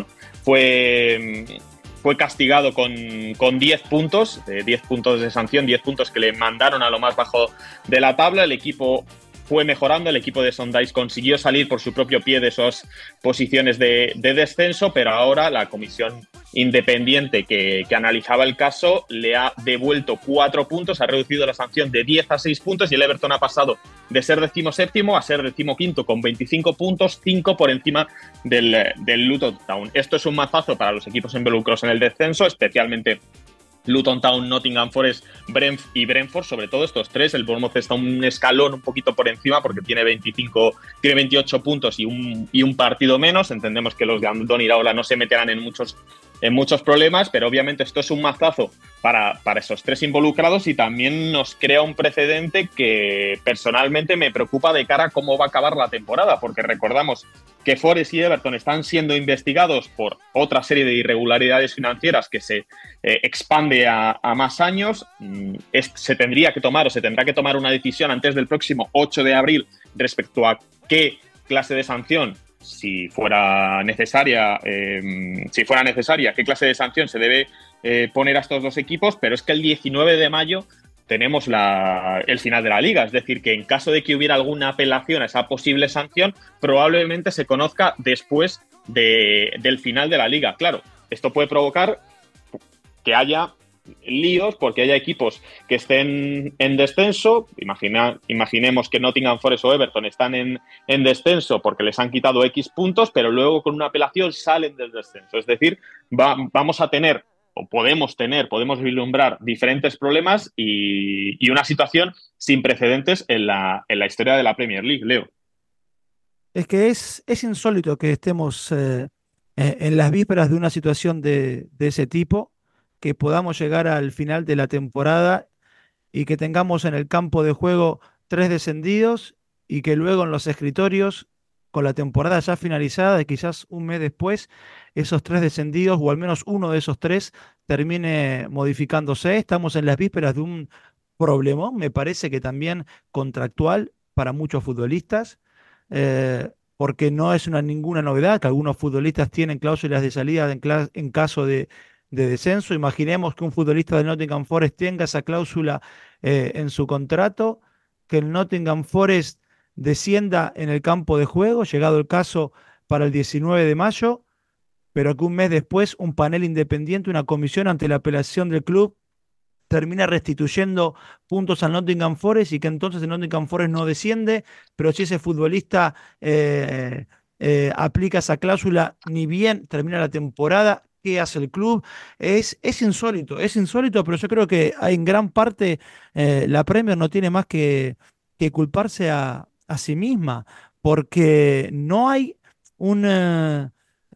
fue, fue castigado con, con diez puntos, eh, diez puntos de sanción, diez puntos que le mandaron a lo más bajo de la tabla. El equipo fue mejorando, el equipo de Sondice consiguió salir por su propio pie de esas posiciones de, de descenso, pero ahora la comisión independiente que, que analizaba el caso le ha devuelto cuatro puntos, ha reducido la sanción de diez a seis puntos y el Everton ha pasado de ser decimoséptimo a ser decimoquinto con veinticinco puntos, cinco por encima del, del Luton Town. Esto es un mazazo para los equipos involucrados en el descenso, especialmente Luton Town, Nottingham Forest, Brentf y Brentford, sobre todo estos tres. El Bournemouth está un escalón un poquito por encima porque tiene veinticinco, tiene veintiocho puntos y un, y un partido menos. Entendemos que los de Andoni Iraola no se meterán en muchos, en muchos problemas, pero obviamente esto es un mazazo para, para esos tres involucrados y también nos crea un precedente que personalmente me preocupa de cara a cómo va a acabar la temporada, porque recordamos que Forest y Everton están siendo investigados por otra serie de irregularidades financieras que se eh, expande a, a más años. Mm, es, se tendría que tomar o se tendrá que tomar una decisión antes del próximo ocho de abril respecto a qué clase de sanción, si fuera necesaria, eh, si fuera necesaria, qué clase de sanción se debe eh, poner a estos dos equipos, pero es que el diecinueve de mayo tenemos la, el final de la liga, es decir, que en caso de que hubiera alguna apelación a esa posible sanción, probablemente se conozca después de, del final de la liga. Claro, esto puede provocar que haya líos porque haya equipos que estén en descenso. Imagina, imaginemos que Nottingham Forest o Everton están en, en descenso porque les han quitado X puntos, pero luego con una apelación salen del descenso. Es decir, va, vamos a tener, o podemos tener, podemos vislumbrar diferentes problemas y, y una situación sin precedentes en la, en la historia de la Premier League, Leo. Es que es, es insólito que estemos eh, eh, en las vísperas de una situación de, de ese tipo, que podamos llegar al final de la temporada y que tengamos en el campo de juego tres descendidos y que luego en los escritorios, con la temporada ya finalizada y quizás un mes después, esos tres descendidos o al menos uno de esos tres termine modificándose. Estamos en las vísperas de un problemón, me parece que también contractual para muchos futbolistas. Eh, porque no es una, ninguna novedad que algunos futbolistas tienen cláusulas de salida en, cla- en caso de, de descenso. Imaginemos que un futbolista de Nottingham Forest tenga esa cláusula eh, en su contrato, que el Nottingham Forest descienda en el campo de juego, llegado el caso para el diecinueve de mayo, pero que un mes después un panel independiente, una comisión ante la apelación del club, termina restituyendo puntos al Nottingham Forest y que entonces el Nottingham Forest no desciende, pero si ese futbolista eh, eh, aplica esa cláusula, ni bien termina la temporada, ¿qué hace el club? Es, es insólito, es insólito, pero yo creo que en gran parte eh, la Premier no tiene más que, que culparse a, a sí misma, porque no hay un... eh,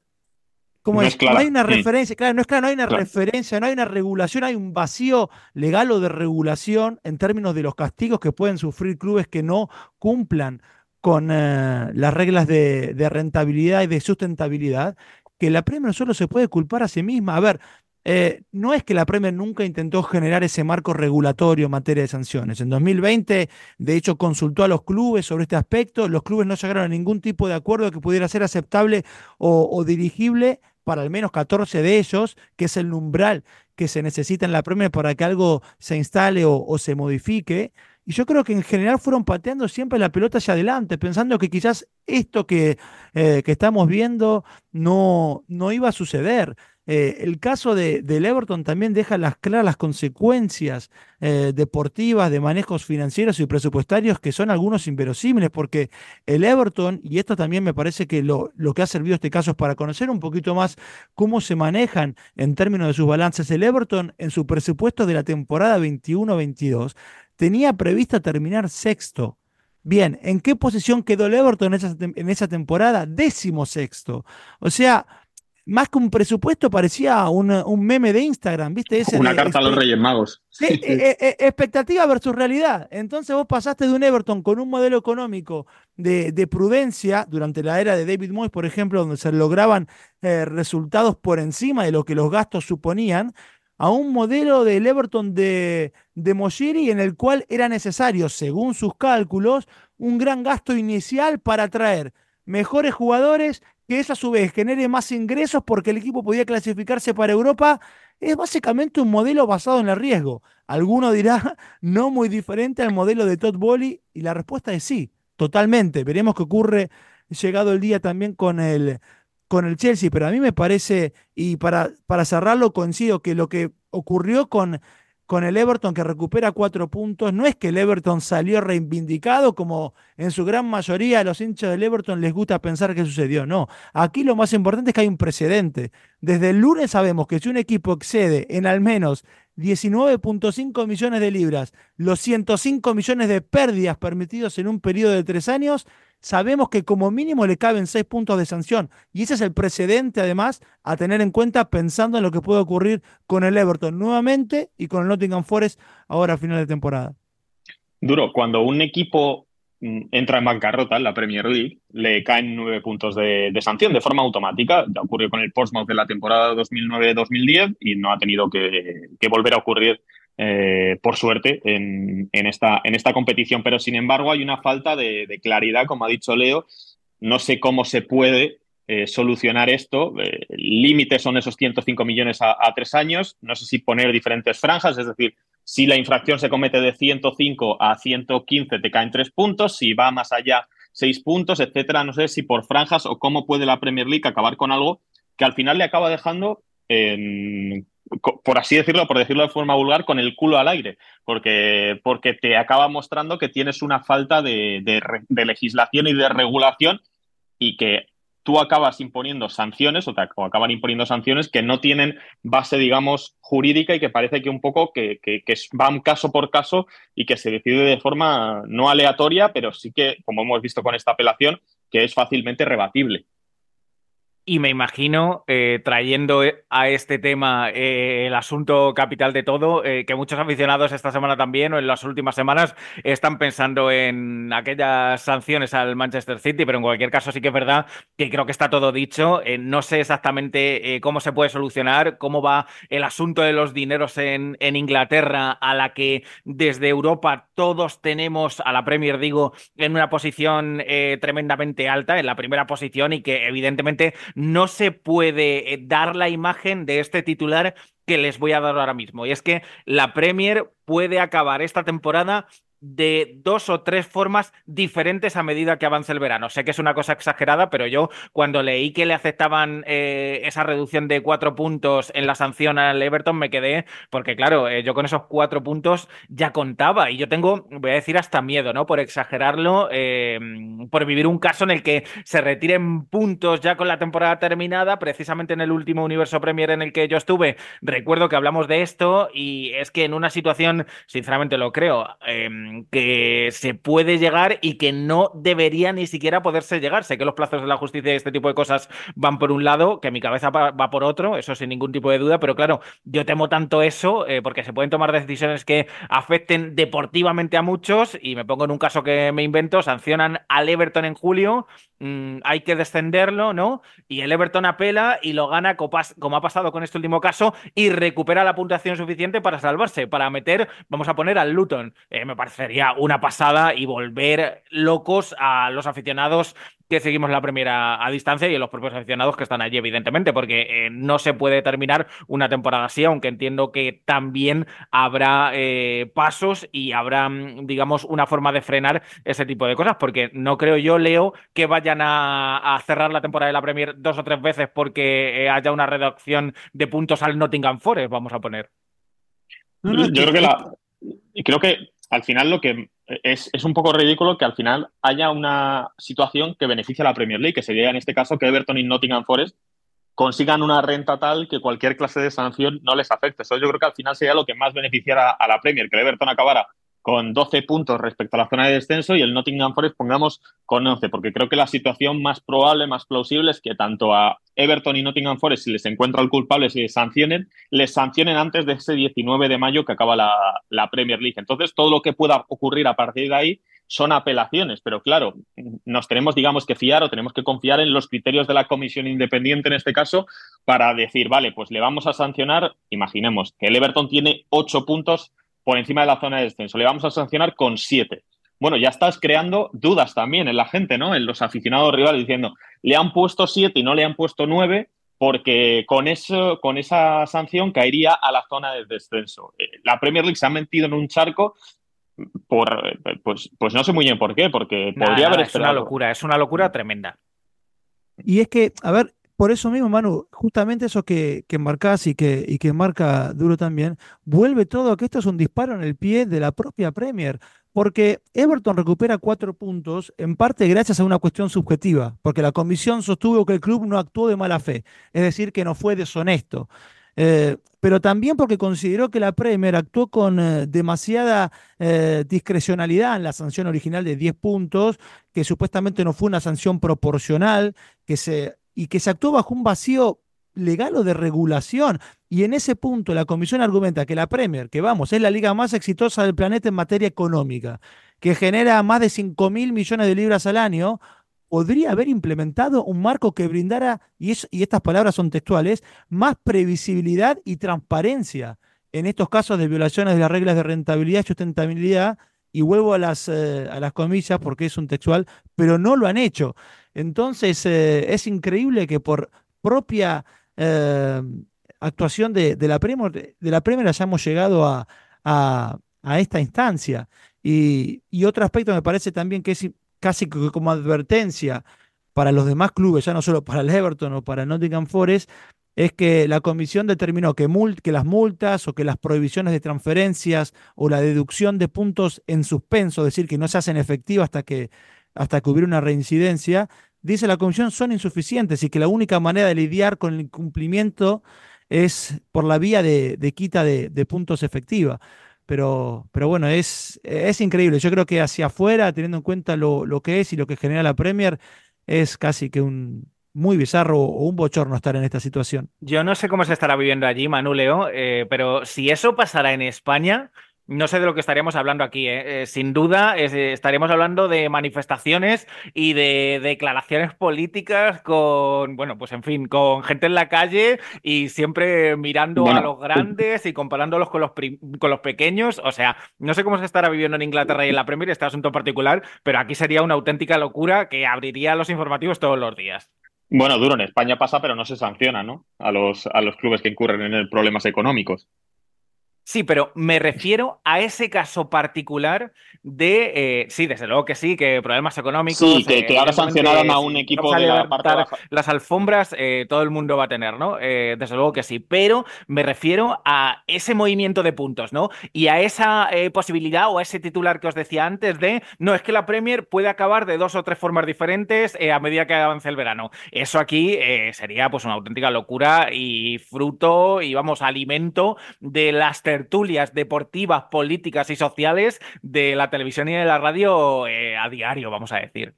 ¿Cómo No es? es No hay clara. una Mm. referencia, claro, no es claro, no hay una Claro. referencia, no hay una regulación, hay un vacío legal o de regulación en términos de los castigos que pueden sufrir clubes que no cumplan con eh, las reglas de, de rentabilidad y de sustentabilidad, que la Premier solo se puede culpar a sí misma. A ver, eh, no es que la Premier nunca intentó generar ese marco regulatorio en materia de sanciones. En dos mil veinte, de hecho, consultó a los clubes sobre este aspecto, los clubes no llegaron a ningún tipo de acuerdo que pudiera ser aceptable o, o dirigible para al menos catorce de ellos, que es el umbral que se necesita en la Premier para que algo se instale o, o se modifique. Y yo creo que en general fueron pateando siempre la pelota hacia adelante, pensando que quizás esto que, eh, que estamos viendo no, no iba a suceder. Eh, el caso de, del Everton también deja las claras las consecuencias eh, deportivas, de manejos financieros y presupuestarios que son algunos inverosímiles, porque el Everton, y esto también me parece que lo, lo que ha servido este caso es para conocer un poquito más cómo se manejan en términos de sus balances. El Everton en su presupuesto de la temporada veintiuno veintidós tenía prevista terminar sexto. Bien, ¿en qué posición quedó el Everton en esa, tem- en esa temporada? Décimo sexto. O sea, más que un presupuesto parecía un, un meme de Instagram, ¿viste? Ese Una de carta a los espe- Reyes Magos. eh, eh, eh, expectativa versus realidad. Entonces vos pasaste de un Everton con un modelo económico de, de prudencia durante la era de David Moyes, por ejemplo, donde se lograban eh, resultados por encima de lo que los gastos suponían, a un modelo del Everton de, de Moshiri en el cual era necesario, según sus cálculos, un gran gasto inicial para atraer mejores jugadores, que eso a su vez genere más ingresos porque el equipo podía clasificarse para Europa. Es básicamente un modelo basado en el riesgo. Alguno dirá, no muy diferente al modelo de Todd Boehly, y la respuesta es sí, totalmente. Veremos qué ocurre llegado el día también con el, con el Chelsea, pero a mí me parece, y para, para cerrarlo, coincido que lo que ocurrió con, con el Everton, que recupera cuatro puntos, no es que el Everton salió reivindicado, como en su gran mayoría a los hinchas del Everton les gusta pensar que sucedió. No, aquí lo más importante es que hay un precedente. Desde el lunes sabemos que si un equipo excede en al menos diecinueve punto cinco millones de libras los ciento cinco millones de pérdidas permitidos en un periodo de tres años, sabemos que como mínimo le caben seis puntos de sanción. Y ese es el precedente, además, a tener en cuenta pensando en lo que puede ocurrir con el Everton nuevamente y con el Nottingham Forest ahora a final de temporada. Duro, cuando un equipo mm, entra en bancarrota en la Premier League, le caen nueve puntos de, de sanción de forma automática. Ya ocurrió con el Portsmouth de la temporada dos mil nueve dos mil diez y no ha tenido que, que volver a ocurrir, eh, por suerte, en, en, esta, en esta competición. Pero, sin embargo, hay una falta de, de claridad, como ha dicho Leo. No sé cómo se puede eh, solucionar esto. Eh, el límite son esos ciento cinco millones a, a tres años. No sé si poner diferentes franjas, es decir, si la infracción se comete de ciento cinco a ciento quince te caen tres puntos, si va más allá seis puntos, etcétera. No sé si por franjas o cómo puede la Premier League acabar con algo que al final le acaba dejando en, por así decirlo, por decirlo de forma vulgar, con el culo al aire, porque, porque te acaba mostrando que tienes una falta de, de, de legislación y de regulación y que tú acabas imponiendo sanciones o, te, o acaban imponiendo sanciones que no tienen base, digamos, jurídica y que parece que un poco que, que, que van caso por caso y que se decide de forma no aleatoria, pero sí que, como hemos visto con esta apelación, que es fácilmente rebatible. Y me imagino, eh, trayendo a este tema eh, el asunto capital de todo, eh, que muchos aficionados esta semana también o en las últimas semanas están pensando en aquellas sanciones al Manchester City, pero en cualquier caso sí que es verdad que creo que está todo dicho. Eh, no sé exactamente eh, cómo se puede solucionar, cómo va el asunto de los dineros en, en Inglaterra, a la que desde Europa todos tenemos a la Premier, digo, en una posición eh, tremendamente alta, en la primera posición, y que evidentemente no se puede dar la imagen de este titular que les voy a dar ahora mismo. Y es que la Premier puede acabar esta temporada de dos o tres formas diferentes a medida que avance el verano. Sé que es una cosa exagerada, pero yo cuando leí que le aceptaban eh, esa reducción de cuatro puntos en la sanción al Everton me quedé, porque claro, eh, yo con esos cuatro puntos ya contaba y yo tengo, voy a decir hasta miedo, ¿no? Por exagerarlo, eh, por vivir un caso en el que se retiren puntos ya con la temporada terminada. Precisamente en el último Universo Premier en el que yo estuve, recuerdo que hablamos de esto y es que en una situación, sinceramente lo creo, eh, que se puede llegar y que no debería ni siquiera poderse llegar. Sé que los plazos de la justicia y este tipo de cosas van por un lado, que mi cabeza va por otro, eso sin ningún tipo de duda, pero claro, yo temo tanto eso eh, porque se pueden tomar decisiones que afecten deportivamente a muchos y me pongo en un caso que me invento, sancionan al Everton en julio, mmm, hay que descenderlo, ¿no? Y el Everton apela y lo gana copas, como ha pasado con este último caso, y recupera la puntuación suficiente para salvarse, para meter, vamos a poner al Luton. Eh, me parece Sería una pasada y volver locos a los aficionados que seguimos la Primera a distancia y a los propios aficionados que están allí, evidentemente, porque eh, no se puede terminar una temporada así, aunque entiendo que también habrá eh, pasos y habrá, digamos, una forma de frenar ese tipo de cosas, porque no creo yo, Leo, que vayan a, a cerrar la temporada de la Premier dos o tres veces porque eh, haya una reducción de puntos al Nottingham Forest, vamos a poner. No, no, yo creo que la... Creo que al final lo que es, es un poco ridículo que al final haya una situación que beneficie a la Premier League, que sería en este caso que Everton y Nottingham Forest consigan una renta tal que cualquier clase de sanción no les afecte. Eso yo creo que al final sería lo que más beneficiara a la Premier, que el Everton acabara con doce puntos respecto a la zona de descenso y el Nottingham Forest pongamos con once, porque creo que la situación más probable, más plausible es que tanto a Everton y Nottingham Forest, si les encuentran culpables y les sancionen, les sancionen antes de ese diecinueve de mayo que acaba la, la Premier League. Entonces, todo lo que pueda ocurrir a partir de ahí son apelaciones, pero claro, nos tenemos, digamos, que fiar o tenemos que confiar en los criterios de la comisión independiente en este caso para decir, vale, pues le vamos a sancionar, imaginemos que el Everton tiene ocho puntos por encima de la zona de descenso, le vamos a sancionar con siete. Bueno, ya estás creando dudas también en la gente, ¿no? En los aficionados rivales diciendo, le han puesto siete y no le han puesto nueve porque con eso, con esa sanción caería a la zona de descenso. La Premier League se ha metido en un charco por, pues, pues no sé muy bien por qué, porque nada, podría nada, haber esperado. Es una locura, es una locura tremenda. Y es que, a ver, por eso mismo, Manu, justamente eso que, que marcás y que, y que marca Duro también, vuelve todo a que esto es un disparo en el pie de la propia Premier, porque Everton recupera cuatro puntos, en parte gracias a una cuestión subjetiva, porque la comisión sostuvo que el club no actuó de mala fe, es decir, que no fue deshonesto. Eh, pero también porque consideró que la Premier actuó con eh, demasiada eh, discrecionalidad en la sanción original de diez puntos, que supuestamente no fue una sanción proporcional, que se, y que se actuó bajo un vacío legal o de regulación. Y en ese punto la comisión argumenta que la Premier, que vamos, es la liga más exitosa del planeta en materia económica, que genera más de cinco mil millones de libras al año, podría haber implementado un marco que brindara, y, es, y estas palabras son textuales, más previsibilidad y transparencia en estos casos de violaciones de las reglas de rentabilidad y sustentabilidad, y vuelvo a las, eh, a las comillas porque es un textual, pero no lo han hecho. Entonces eh, es increíble que por propia eh, actuación de, de, la Premier, de la Premier hayamos llegado a, a, a esta instancia. Y, y otro aspecto me parece también que es casi como advertencia para los demás clubes, ya no solo para el Everton o para el Nottingham Forest, es que la comisión determinó que, mul- que las multas o que las prohibiciones de transferencias o la deducción de puntos en suspenso, es decir, que no se hacen efectivas hasta que, hasta que hubiera una reincidencia, dice la comisión, son insuficientes y que la única manera de lidiar con el incumplimiento es por la vía de, de quita de, de puntos efectiva. Pero, pero bueno, es, es increíble. Yo creo que hacia afuera, teniendo en cuenta lo, lo que es y lo que genera la Premier, es casi que un muy bizarro o un bochorno estar en esta situación. Yo no sé cómo se estará viviendo allí, Manu Leo, eh, pero si eso pasara en España, no sé de lo que estaríamos hablando aquí. ¿eh? Eh, sin duda, es- eh, estaríamos hablando de manifestaciones y de declaraciones políticas con, bueno, pues en fin, con gente en la calle y siempre mirando a Bueno, los grandes y comparándolos con los, prim- con los pequeños. O sea, no sé cómo se estará viviendo en Inglaterra y en la Premier este asunto en particular, pero aquí sería una auténtica locura que abriría los informativos todos los días. bueno, duro, en España pasa, pero no se sanciona, ¿no? A los, a los clubes que incurren en problemas económicos. Sí, pero me refiero a ese caso particular de, eh, sí, desde luego que sí, que problemas Sí, económicos, que, eh, que ahora sancionaron evidentemente, a un si vamos equipo a de la parte levantar baja. las alfombras, eh, todo el mundo va a tener, ¿no? Eh, desde luego que sí, pero me refiero a ese movimiento de puntos, ¿no? Y a esa eh, posibilidad o a ese titular que os decía antes de, no, es que la Premier puede acabar de dos o tres formas diferentes eh, a medida que avance el verano. Eso aquí eh, sería pues una auténtica locura y fruto y, vamos, alimento de las tertulias deportivas, políticas y sociales de la televisión y de la radio eh, a diario, vamos a decir.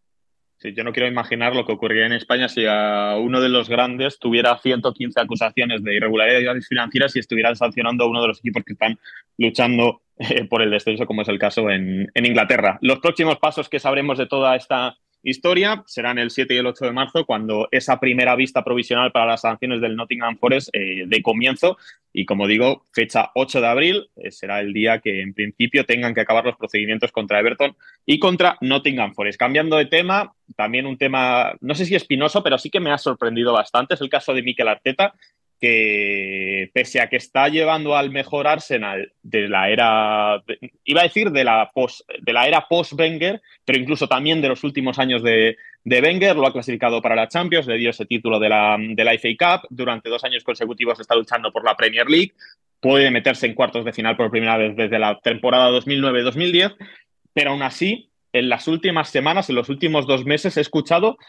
Sí, yo no quiero imaginar lo que ocurriría en España si a uno de los grandes tuviera ciento quince acusaciones de irregularidades financieras y estuvieran sancionando a uno de los equipos que están luchando eh, por el descenso, como es el caso en, en Inglaterra. Los próximos pasos que sabremos de toda esta historia serán el siete y el ocho de marzo, cuando esa primera vista provisional para las sanciones del Nottingham Forest eh, dé comienzo. Y como digo, fecha ocho de abril eh, será el día que en principio tengan que acabar los procedimientos contra Everton y contra Nottingham Forest. Cambiando de tema, también un tema, no sé si espinoso, pero sí que me ha sorprendido bastante, es el caso de Mikel Arteta, que pese a que está llevando al mejor Arsenal de la era, iba a decir de la, post, de la era post-Wenger, pero incluso también de los últimos años de, de Wenger, lo ha clasificado para la Champions, le dio ese título de la, de la F A Cup, durante dos años consecutivos está luchando por la Premier League, puede meterse en cuartos de final por primera vez desde la temporada dos mil nueve dos mil diez, pero aún así, en las últimas semanas, en los últimos dos meses, he escuchado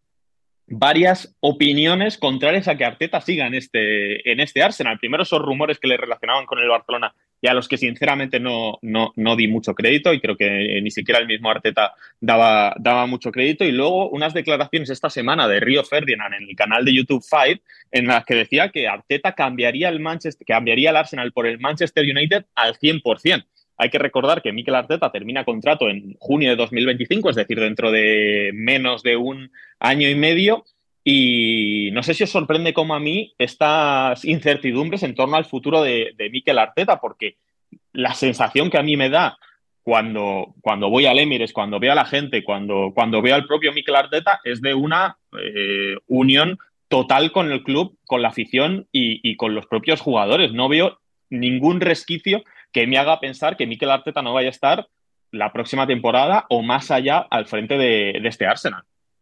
varias opiniones contrarias a que Arteta siga en este, en este Arsenal. Primero, esos rumores que le relacionaban con el Barcelona y a los que sinceramente no, no, no di mucho crédito, y creo que ni siquiera el mismo Arteta daba, daba mucho crédito. Y luego unas declaraciones esta semana de Rio Ferdinand en el canal de YouTube Five, en las que decía que Arteta cambiaría el, Manchester, cambiaría el Arsenal por el Manchester United al cien por ciento. Hay que recordar que Mikel Arteta termina contrato en junio de dos mil veinticinco, es decir, dentro de menos de un año y medio, y no sé si os sorprende como a mí estas incertidumbres en torno al futuro de, de Mikel Arteta, porque la sensación que a mí me da cuando, cuando voy al Emirates, cuando veo a la gente, cuando, cuando veo al propio Mikel Arteta, es de una eh, unión total con el club, con la afición y, y con los propios jugadores. No veo ningún resquicio que me haga pensar que Mikel Arteta no vaya a estar la próxima temporada o más allá al frente de, de este Arsenal.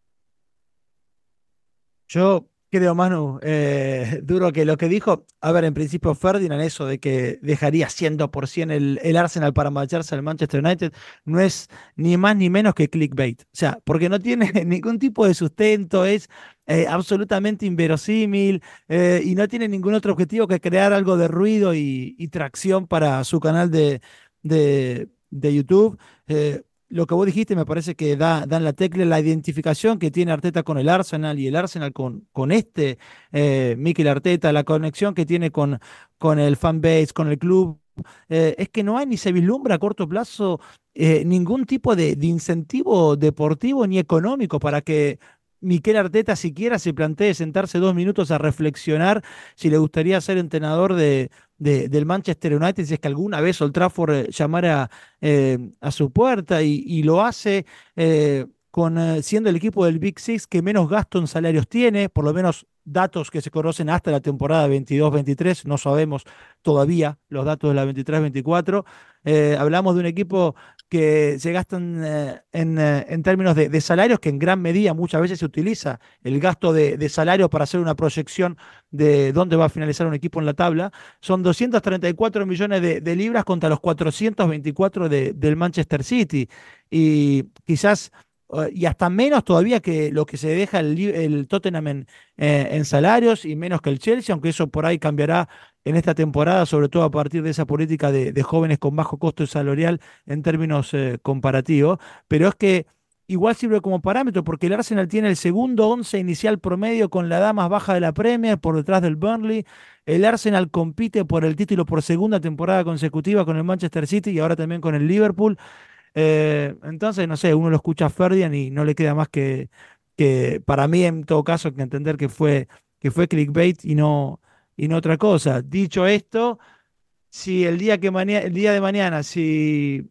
Yo creo, Manu, eh, duro que lo que dijo, a ver, en principio Ferdinand, eso de que dejaría cien por ciento el, el Arsenal para marcharse al Manchester United, no es ni más ni menos que clickbait. O sea, porque no tiene ningún tipo de sustento, es eh, absolutamente inverosímil eh, y no tiene ningún otro objetivo que crear algo de ruido y, y tracción para su canal de, de, de YouTube. Eh, Lo que vos dijiste me parece que da, da en la tecla la identificación que tiene Arteta con el Arsenal y el Arsenal con, con este eh, Mikel Arteta, la conexión que tiene con, con el fanbase, con el club. Eh, es que no hay ni se vislumbra a corto plazo eh, ningún tipo de, de incentivo deportivo ni económico para que Mikel Arteta siquiera se plantee sentarse dos minutos a reflexionar si le gustaría ser entrenador de, de- del Manchester United, si es que alguna vez Old Trafford eh, llamara eh, a su puerta y, y lo hace eh, con, eh, siendo el equipo del Big Six que menos gasto en salarios tiene, por lo menos datos que se conocen hasta la temporada veintidós veintitrés, no sabemos todavía los datos de la veintitrés veinticuatro. Eh, hablamos de un equipo que se gastan eh, en, eh, en términos de, de salarios, que en gran medida muchas veces se utiliza el gasto de, de salario para hacer una proyección de dónde va a finalizar un equipo en la tabla. Son doscientos treinta y cuatro millones de, de libras contra los cuatrocientos veinticuatro de, del Manchester City. Y quizás, eh, y hasta menos todavía que lo que se deja el, el Tottenham en, eh, en salarios, y menos que el Chelsea, aunque eso por ahí cambiará en esta temporada, sobre todo a partir de esa política de, de jóvenes con bajo costo salarial en términos eh, comparativos. Pero es que igual sirve como parámetro, porque el Arsenal tiene el segundo once inicial promedio con la edad más baja de la Premier, por detrás del Burnley. El Arsenal compite por el título por segunda temporada consecutiva con el Manchester City y ahora también con el Liverpool. Eh, entonces, no sé, uno lo escucha a Ferdinand y no le queda más que, que para mí, en todo caso, que entender que fue, que fue clickbait y no y no otra cosa. Dicho esto, si el día que mañana, el día de mañana, si,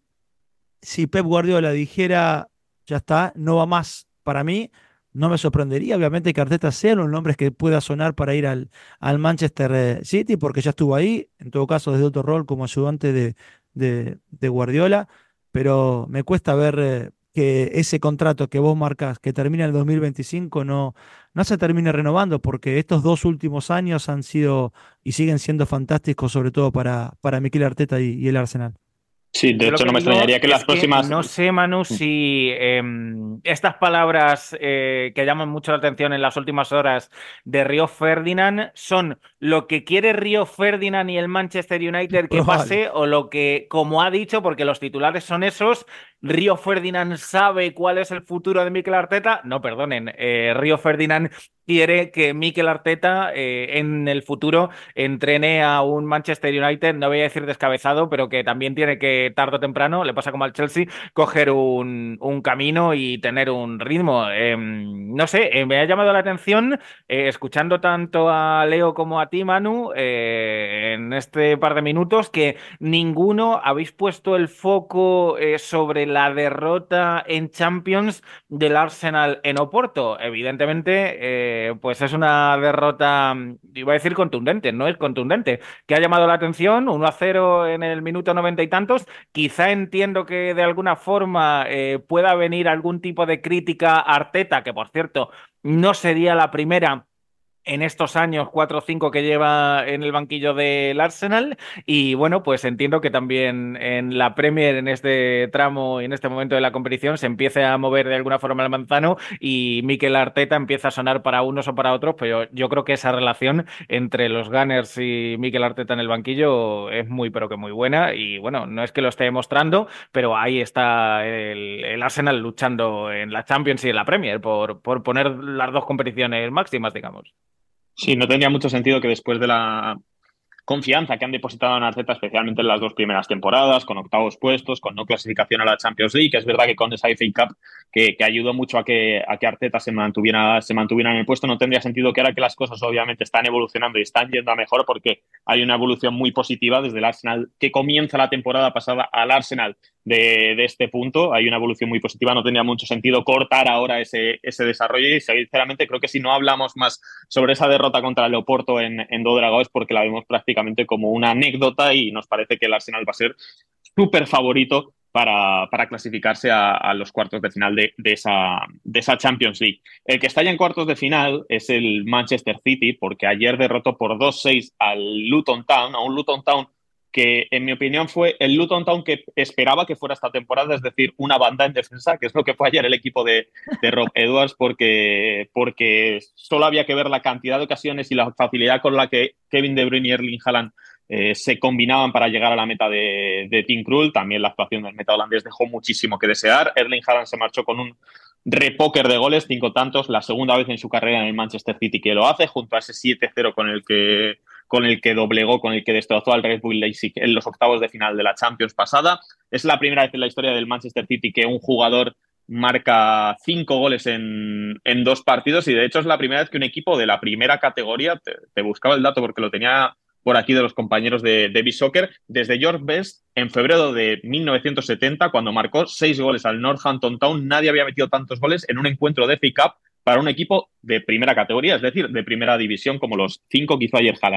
si Pep Guardiola dijera ya está, no va más para mí, no me sorprendería, obviamente, que Arteta sea un nombre que pueda sonar para ir al, al Manchester eh, City, porque ya estuvo ahí, en todo caso desde otro rol como ayudante de, de, de Guardiola, pero me cuesta ver eh, que ese contrato que vos marcás, que termina en el dos mil veinticinco, no, no se termine renovando, porque estos dos últimos años han sido y siguen siendo fantásticos, sobre todo para, para Mikel Arteta y, y el Arsenal. Sí, de Yo hecho no me extrañaría que las próximas... No sé, Manu, si eh, estas palabras eh, que llaman mucho la atención en las últimas horas de Río Ferdinand son lo que quiere Río Ferdinand y el Manchester United que Probable. pase, o lo que, como ha dicho, porque los titulares son esos, Río Ferdinand sabe cuál es el futuro de Mikel Arteta. No, perdonen, eh, Río Ferdinand quiere que Mikel Arteta eh, en el futuro entrene a un Manchester United, no voy a decir descabezado, pero que también tiene que, tarde o temprano, le pasa como al Chelsea, coger un, un camino y tener un ritmo. Eh, no sé, eh, me ha llamado la atención, eh, escuchando tanto a Leo como a ti, Manu, eh, en este par de minutos, que ninguno habéis puesto el foco eh, sobre la derrota en Champions del Arsenal en Oporto. Evidentemente, eh, pues es una derrota, iba a decir contundente, no es contundente, que ha llamado la atención, uno a cero en el minuto noventa y tantos. Quizá entiendo que de alguna forma eh, pueda venir algún tipo de crítica a Arteta, que por cierto no sería la primera en estos años, cuatro o cinco que lleva en el banquillo del Arsenal. Y bueno, pues entiendo que también en la Premier, en este tramo y en este momento de la competición, se empiece a mover de alguna forma el manzano y Mikel Arteta empieza a sonar para unos o para otros, pero yo creo que esa relación entre los Gunners y Mikel Arteta en el banquillo es muy, pero que muy buena. Y bueno, no es que lo esté demostrando, pero ahí está el, el Arsenal luchando en la Champions y en la Premier por, por poner las dos competiciones máximas, digamos. Sí, no tendría mucho sentido que después de la confianza que han depositado en Arteta, especialmente en las dos primeras temporadas, con octavos puestos, con no clasificación a la Champions League, que es verdad que con esa F A Cup que, que ayudó mucho a que, a que Arteta se mantuviera, se mantuviera en el puesto, no tendría sentido que ahora que las cosas obviamente están evolucionando y están yendo a mejor, porque hay una evolución muy positiva desde el Arsenal que comienza la temporada pasada al Arsenal de, de este punto, hay una evolución muy positiva, no tendría mucho sentido cortar ahora ese, ese desarrollo y sinceramente creo que si no hablamos más sobre esa derrota contra el Oporto en, en Dódrago es porque la vemos prácticamente como una anécdota y nos parece que el Arsenal va a ser súper favorito para, para clasificarse a, a los cuartos de final de, de, esa, de esa Champions League. El que está ya en cuartos de final es el Manchester City, porque ayer derrotó por dos seis al Luton Town, a un Luton Town que en mi opinión fue el Luton Town que esperaba que fuera esta temporada, es decir, una banda en defensa, que es lo que fue ayer el equipo de, de Rob Edwards, porque, porque solo había que ver la cantidad de ocasiones y la facilidad con la que Kevin De Bruyne y Erling Haaland eh, se combinaban para llegar a la meta de, de Tim Krul. También la actuación del meta holandés dejó muchísimo que desear. Erling Haaland se marchó con un repóquer de goles, cinco tantos, la segunda vez en su carrera en el Manchester City que lo hace, junto a ese siete cero con el que con el que doblegó, con el que destrozó al Red Bull Leipzig en los octavos de final de la Champions pasada. Es la primera vez en la historia del Manchester City que un jugador marca cinco goles en, en dos partidos y de hecho es la primera vez que un equipo de la primera categoría, te, te buscaba el dato porque lo tenía por aquí de los compañeros de, de B-Soccer, desde George Best en febrero de mil novecientos setenta, cuando marcó seis goles al Northampton Town, nadie había metido tantos goles en un encuentro de F A Cup para un equipo de primera categoría, es decir, de primera división, como los cinco que hizo ayer Haaland.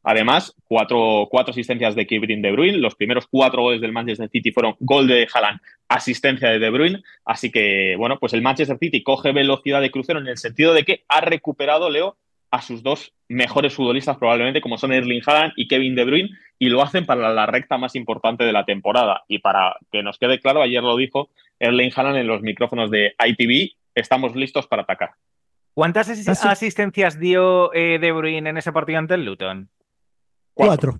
Además, cuatro, cuatro asistencias de Kevin De Bruyne. Los primeros cuatro goles del Manchester City fueron gol de Haaland, asistencia de De Bruyne. Así que, bueno, pues el Manchester City coge velocidad de crucero en el sentido de que ha recuperado, Leo, a sus dos mejores futbolistas probablemente, como son Erling Haaland y Kevin De Bruyne, y lo hacen para la recta más importante de la temporada. Y para que nos quede claro, ayer lo dijo Erling Haaland en los micrófonos de I T V, estamos listos para atacar. ¿Cuántas as- asistencias dio eh, De Bruyne en ese partido ante el Luton? Cuatro.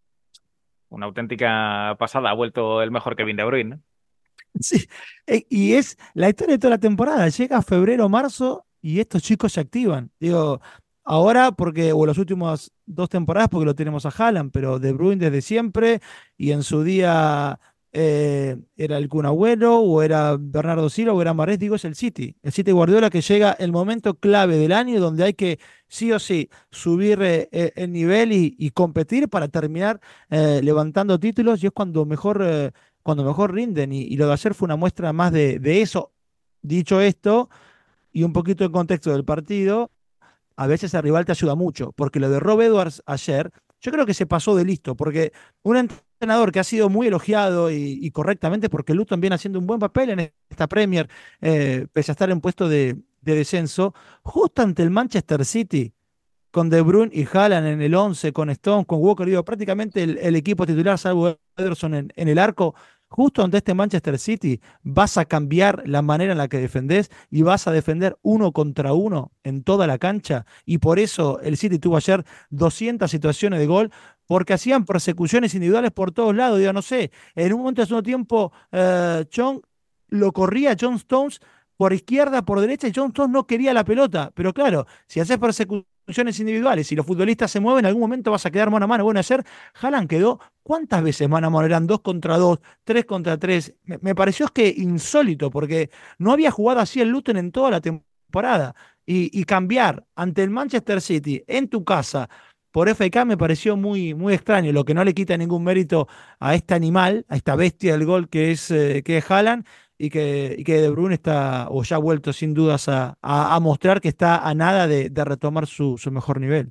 Una auténtica pasada. Ha vuelto el mejor Kevin De Bruyne, ¿no? Sí, eh, y es la historia de toda la temporada. Llega febrero, marzo y estos chicos se activan. Digo, ahora porque, o las últimas dos temporadas porque lo tenemos a Haaland, pero De Bruyne desde siempre y en su día eh, era el Kun Agüero o era Bernardo Silva o era Mahrez, digo, es el City. El City Guardiola que llega el momento clave del año donde hay que sí o sí subir eh, eh, el nivel y, y competir para terminar eh, levantando títulos y es cuando mejor... eh, cuando mejor rinden, y, y lo de ayer fue una muestra más de, de eso. Dicho esto, y un poquito en contexto del partido, a veces el rival te ayuda mucho, porque lo de Rob Edwards ayer, yo creo que se pasó de listo, porque un entrenador que ha sido muy elogiado y, y correctamente, porque Luton viene haciendo un buen papel en esta Premier, eh, pese a estar en puesto de, de descenso, justo ante el Manchester City, con De Bruyne y Haaland en el once, con Stone, con Walker, digo, prácticamente el, el equipo titular, salvo Ederson en, en el arco, justo ante este Manchester City, vas a cambiar la manera en la que defendés y vas a defender uno contra uno en toda la cancha. Y por eso el City tuvo ayer doscientas situaciones de gol, porque hacían persecuciones individuales por todos lados. Digo, no sé, en un momento de segundo tiempo, eh, Chong lo corría John Stones por izquierda, por derecha, y John Stones no quería la pelota. Pero claro, si haces persecuciones individuales y los futbolistas se mueven, en algún momento vas a quedar mano a mano. Bueno, ayer Haaland quedó, ¿cuántas veces mano a mano? Eran dos contra dos, tres contra tres. Me, me pareció que insólito, porque no había jugado así el Luton en toda la temporada. Y, y cambiar ante el Manchester City en tu casa por F A K me pareció muy, muy extraño, lo que no le quita ningún mérito a este animal, a esta bestia del gol que es, eh, que es Haaland, y que, y que De Bruyne está, o ya ha vuelto sin dudas a, a, a mostrar que está a nada de, de retomar su, su mejor nivel.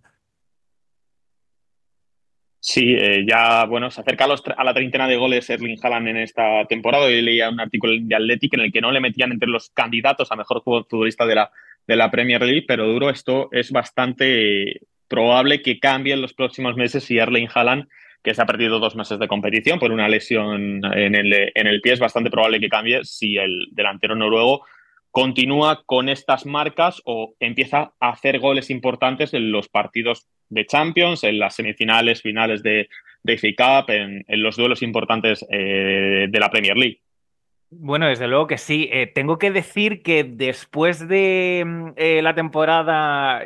Sí, eh, ya, bueno, se acerca a, los, a la treintena de goles Erling Haaland en esta temporada. Hoy leía un artículo de Athletic en el que no le metían entre los candidatos a mejor futbolista de la, de la Premier League, pero duro, esto es bastante eh, probable que cambie en los próximos meses si Erling Haaland, que se ha perdido dos meses de competición por una lesión en el, en el pie, es bastante probable que cambie si el delantero noruego continúa con estas marcas o empieza a hacer goles importantes en los partidos de Champions, en las semifinales, finales de, de F A Cup, en, en los duelos importantes eh, de la Premier League. Bueno, desde luego que sí. Eh, tengo que decir que después de mm, eh, la temporada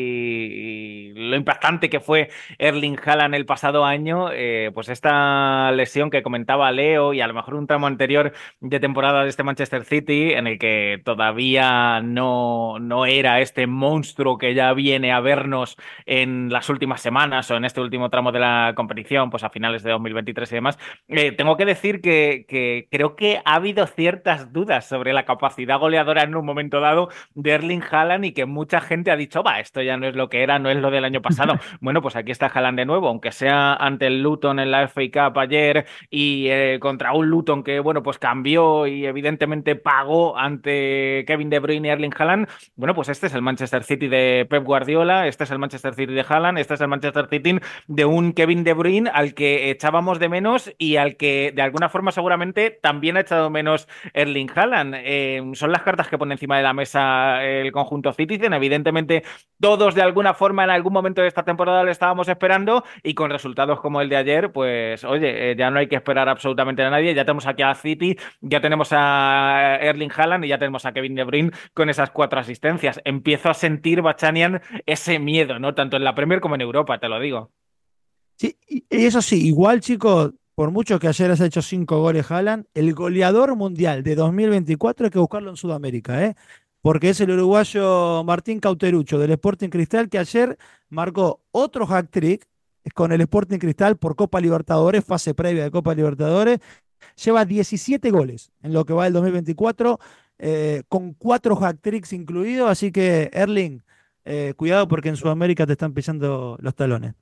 y, y lo impactante que fue Erling Haaland el pasado año, eh, pues esta lesión que comentaba Leo y a lo mejor un tramo anterior de temporada de este Manchester City en el que todavía no, no era este monstruo que ya viene a vernos en las últimas semanas o en este último tramo de la competición, pues a finales de dos mil veintitrés y demás, eh, tengo que decir que, que creo que ha habido ciertas dudas sobre la capacidad goleadora en un momento dado de Erling Haaland y que mucha gente ha dicho, va, esto ya no es lo que era, no es lo del año pasado. Bueno, pues aquí está Haaland de nuevo, aunque sea ante el Luton en la F A Cup ayer y eh, contra un Luton que, bueno, pues cambió y evidentemente pagó ante Kevin De Bruyne y Erling Haaland. Bueno, pues este es el Manchester City de Pep Guardiola, este es el Manchester City de Haaland, este es el Manchester City de un Kevin De Bruyne al que echábamos de menos y al que de alguna forma seguramente también ha echado menos Erling Haaland. Eh, son las cartas que pone encima de la mesa el conjunto Citizen. Evidentemente todos de alguna forma en algún momento de esta temporada lo estábamos esperando y con resultados como el de ayer, pues oye, eh, ya no hay que esperar absolutamente a nadie. Ya tenemos aquí a City, ya tenemos a Erling Haaland y ya tenemos a Kevin De Bruyne con esas cuatro asistencias. Empiezo a sentir, Bachanian, ese miedo, ¿no? Tanto en la Premier como en Europa, te lo digo. Sí, y eso sí, igual, chicos, por mucho que ayer has hecho cinco goles Haaland, el goleador mundial de dos mil veinticuatro hay que buscarlo en Sudamérica, ¿eh? Porque es el uruguayo Martín Cauterucho del Sporting Cristal que ayer marcó otro hat-trick con el Sporting Cristal por Copa Libertadores, fase previa de Copa Libertadores. Lleva diecisiete goles en lo que va del dos mil veinticuatro, eh, con cuatro hat-tricks incluidos, así que Erling, eh, cuidado porque en Sudamérica te están pisando los talones.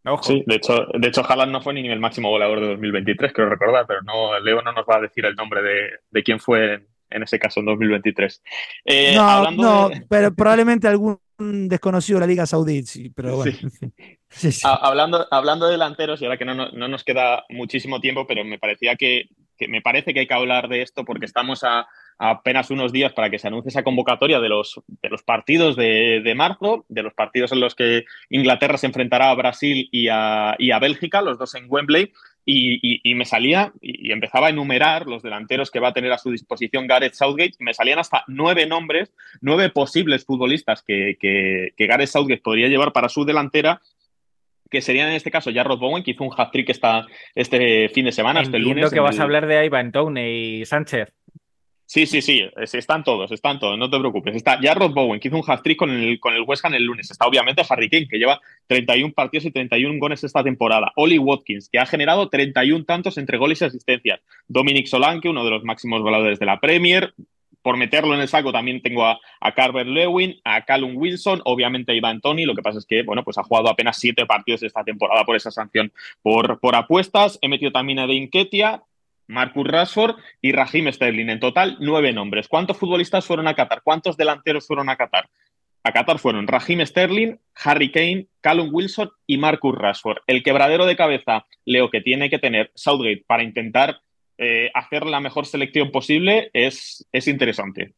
Ojo. Sí, de hecho, de hecho Haaland no fue ni el máximo goleador de dos mil veintitrés, creo recordar, pero no, Leo no nos va a decir el nombre de, de quién fue en, en ese caso en dos mil veintitrés. Eh, No, hablando no, de... pero probablemente algún desconocido de la Liga Saudí, sí, pero bueno, Sí. en fin. Sí, sí. Ha- Hablando, hablando de delanteros, y ahora que no, no, no nos queda muchísimo tiempo, pero me parecía que, que me parece que hay que hablar de esto porque estamos a, a apenas unos días para que se anuncie esa convocatoria de los, de los partidos de, de marzo, de los partidos en los que Inglaterra se enfrentará a Brasil y a, y a Bélgica, los dos en Wembley. Y, y, y me salía y empezaba a enumerar los delanteros que va a tener a su disposición Gareth Southgate. Y me salían hasta nueve nombres, nueve posibles futbolistas que, que, que Gareth Southgate podría llevar para su delantera, que serían en este caso Jarrod Bowen, que hizo un hat-trick esta, este fin de semana, este Entiendo lunes. que en vas el... a hablar de Ivan Toney y Sánchez. Sí, sí, sí, están todos, están todos, no te preocupes. Está Jarrod Bowen, que hizo un hat-trick con el, con el West Ham el lunes. Está obviamente Harry Kane, que lleva treinta y uno partidos y treinta y uno goles esta temporada. Ollie Watkins, que ha generado treinta y uno tantos entre goles y asistencias. Dominic Solanke, uno de los máximos goleadores de la Premier. Por meterlo en el saco también tengo a, a Calvert Lewin, a Callum Wilson, obviamente a Ivan Toney. Lo que pasa es que, bueno, pues ha jugado apenas siete partidos esta temporada por esa sanción por, por apuestas. He metido también a Dane Nketiah, Marcus Rashford y Raheem Sterling. En total, nueve nombres. ¿Cuántos futbolistas fueron a Qatar? ¿Cuántos delanteros fueron a Qatar? A Qatar fueron Raheem Sterling, Harry Kane, Callum Wilson y Marcus Rashford. El quebradero de cabeza, Leo, que tiene que tener Southgate para intentar eh, hacer la mejor selección posible es, es interesante.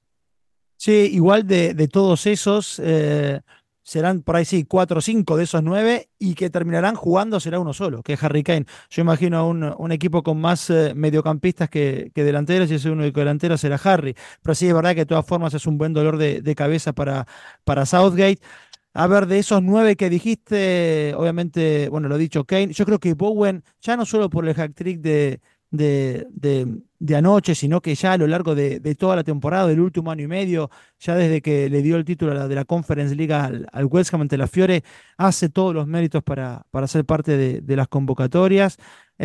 Sí, igual de, de todos esos, eh, serán por ahí sí, cuatro o cinco de esos nueve, y que terminarán jugando será uno solo, que es Harry Kane. Yo imagino un, un equipo con más eh, mediocampistas que, que delanteros, y ese único delantero será Harry. Pero sí, es verdad que de todas formas es un buen dolor de, de cabeza para, para Southgate. A ver, de esos nueve que dijiste, obviamente, bueno, lo he dicho, Kane. Yo creo que Bowen, ya no solo por el hat-trick de, de, de, de anoche, sino que ya a lo largo de, de toda la temporada, del último año y medio, ya desde que le dio el título a la, de la Conference League al, al West Ham ante la Fiore, hace todos los méritos para, para ser parte de, de las convocatorias.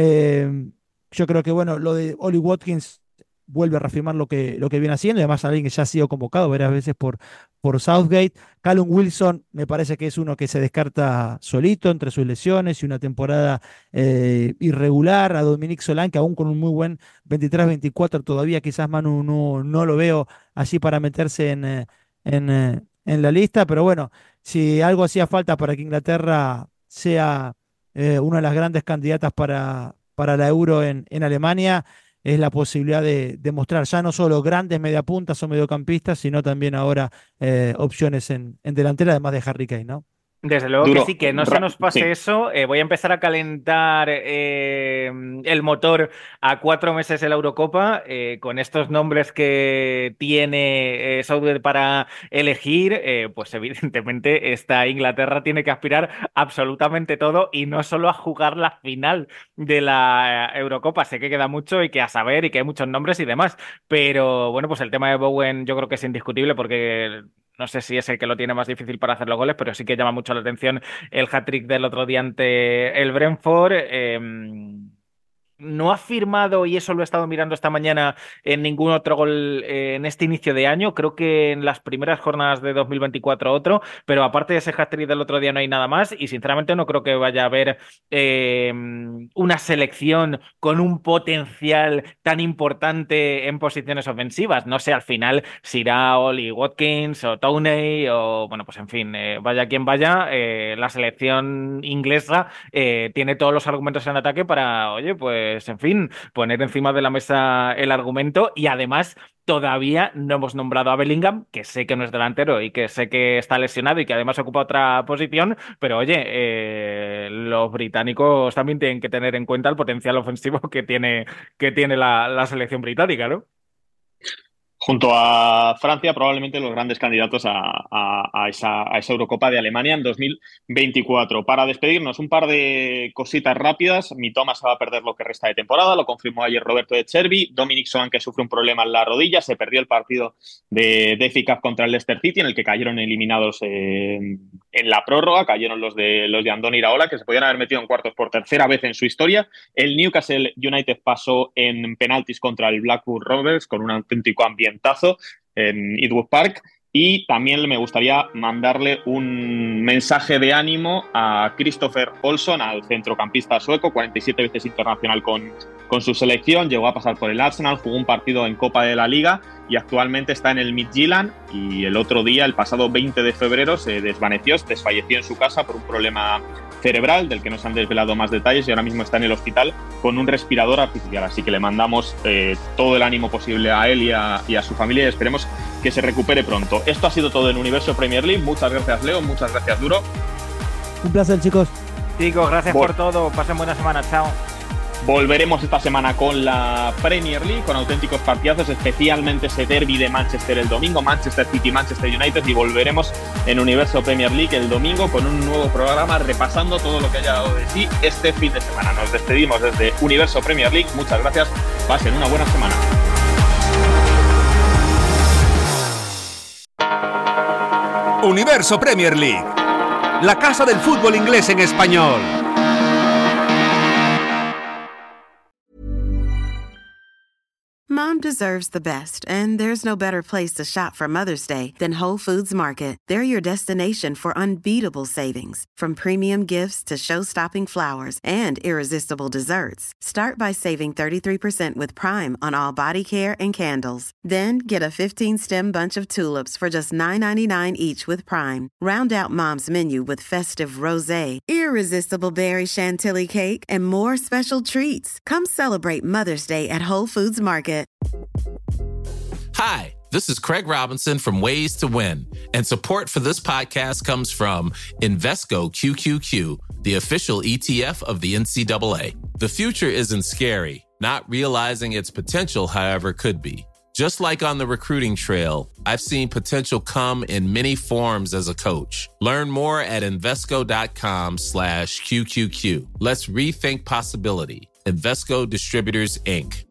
Eh, yo creo que, bueno, lo de Ollie Watkins vuelve a reafirmar lo que, lo que viene haciendo, y además alguien que ya ha sido convocado varias veces por, por Southgate. Callum Wilson me parece que es uno que se descarta solito entre sus lesiones y una temporada eh, irregular. A Dominic Solanke, aún con un muy buen veintitrés veinticuatro, todavía quizás Manu no, no lo veo así para meterse en, eh, en, eh, en la lista, pero bueno, si algo hacía falta para que Inglaterra sea eh, una de las grandes candidatas para, para la Euro en, en Alemania, es la posibilidad de, de mostrar ya no solo grandes mediapuntas o mediocampistas, sino también ahora eh, opciones en, en delantera, además de Harry Kane, ¿no? Desde luego Duro. que sí, que no se nos pase Sí. eso. Eh, voy a empezar a calentar eh, el motor a cuatro meses de la Eurocopa, eh, con estos nombres que tiene eh, Southgate para elegir. Eh, pues evidentemente esta Inglaterra tiene que aspirar absolutamente todo, y no solo a jugar la final de la Eurocopa. Sé que queda mucho y que a saber y que hay muchos nombres y demás, pero bueno, pues el tema de Bowen yo creo que es indiscutible, porque no sé si es el que lo tiene más difícil para hacer los goles, pero sí que llama mucho la atención el hat-trick del otro día ante el Brentford. Eh, no ha firmado, y eso lo he estado mirando esta mañana, en ningún otro gol eh, en este inicio de año. Creo que en las primeras jornadas de dos mil veinticuatro otro, pero aparte de ese hat-trick del otro día no hay nada más, y sinceramente no creo que vaya a haber eh, una selección con un potencial tan importante en posiciones ofensivas. No sé al final si irá Ollie Watkins o Toney o, bueno, pues en fin, eh, vaya quien vaya, eh, la selección inglesa eh, tiene todos los argumentos en ataque para, oye, pues en fin, poner encima de la mesa el argumento. Y además todavía no hemos nombrado a Bellingham, que sé que no es delantero y que sé que está lesionado y que además ocupa otra posición, pero oye, eh, los británicos también tienen que tener en cuenta el potencial ofensivo que tiene, que tiene la, la selección británica, ¿no? Junto a Francia, probablemente los grandes candidatos a, a, a, esa, a esa Eurocopa de Alemania en dos mil veinticuatro. Para despedirnos, un par de cositas rápidas. Mitoma se va a perder lo que resta de temporada, lo confirmó ayer Roberto De Zerbi. Dominic Solanke sufre un problema en la rodilla, se perdió el partido de, de F A Cup contra el Leicester City, en el que cayeron eliminados eh, en la prórroga, cayeron los de, los de Andoni Iraola, que se podían haber metido en cuartos por tercera vez en su historia. El Newcastle United pasó en penaltis contra el Blackburn Rovers con un auténtico ambiente en Eastwood Park. Y también me gustaría mandarle un mensaje de ánimo a Christopher Olsson, al centrocampista sueco, cuarenta y siete veces internacional con, con su selección, llegó a pasar por el Arsenal, jugó un partido en Copa de la Liga y actualmente está en el Midtjylland, y el otro día, el pasado veinte de febrero, se desvaneció, desfalleció en su casa por un problema cerebral del que no se han desvelado más detalles, y ahora mismo está en el hospital con un respirador artificial. Así que le mandamos eh, todo el ánimo posible a él y a, y a su familia, y esperemos que se recupere pronto. Esto ha sido todo en Universo Premier League. Muchas gracias, Leo. Muchas gracias, Duro. Un placer, chicos. Chicos, gracias Vol- por todo. Pasen buena semana. Chao. Volveremos esta semana con la Premier League, con auténticos partidazos, especialmente ese derbi de Manchester el domingo, Manchester City, Manchester United, y volveremos en Universo Premier League el domingo con un nuevo programa repasando todo lo que haya dado de sí este fin de semana. Nos despedimos desde Universo Premier League. Muchas gracias. Pasen una buena semana. Universo Premier League, la casa del fútbol inglés en español. Mom deserves the best, and there's no better place to shop for Mother's Day than Whole Foods Market. They're your destination for unbeatable savings, from premium gifts to show-stopping flowers and irresistible desserts. Start by saving thirty-three percent with Prime on all body care and candles. Then get a fifteen-stem bunch of tulips for just nine ninety-nine each with Prime. Round out Mom's menu with festive rosé, irresistible berry chantilly cake, and more special treats. Come celebrate Mother's Day at Whole Foods Market. Hi, this is Craig Robinson from Ways to Win, and support for this podcast comes from Invesco Q Q Q, the official E T F of the N C double A. The future isn't scary. Not realizing its potential, however, could be. Just like on the recruiting trail, I've seen potential come in many forms as a coach. Learn more at Invesco.com slash QQQ. Let's rethink possibility. Invesco Distributors, Incorporated.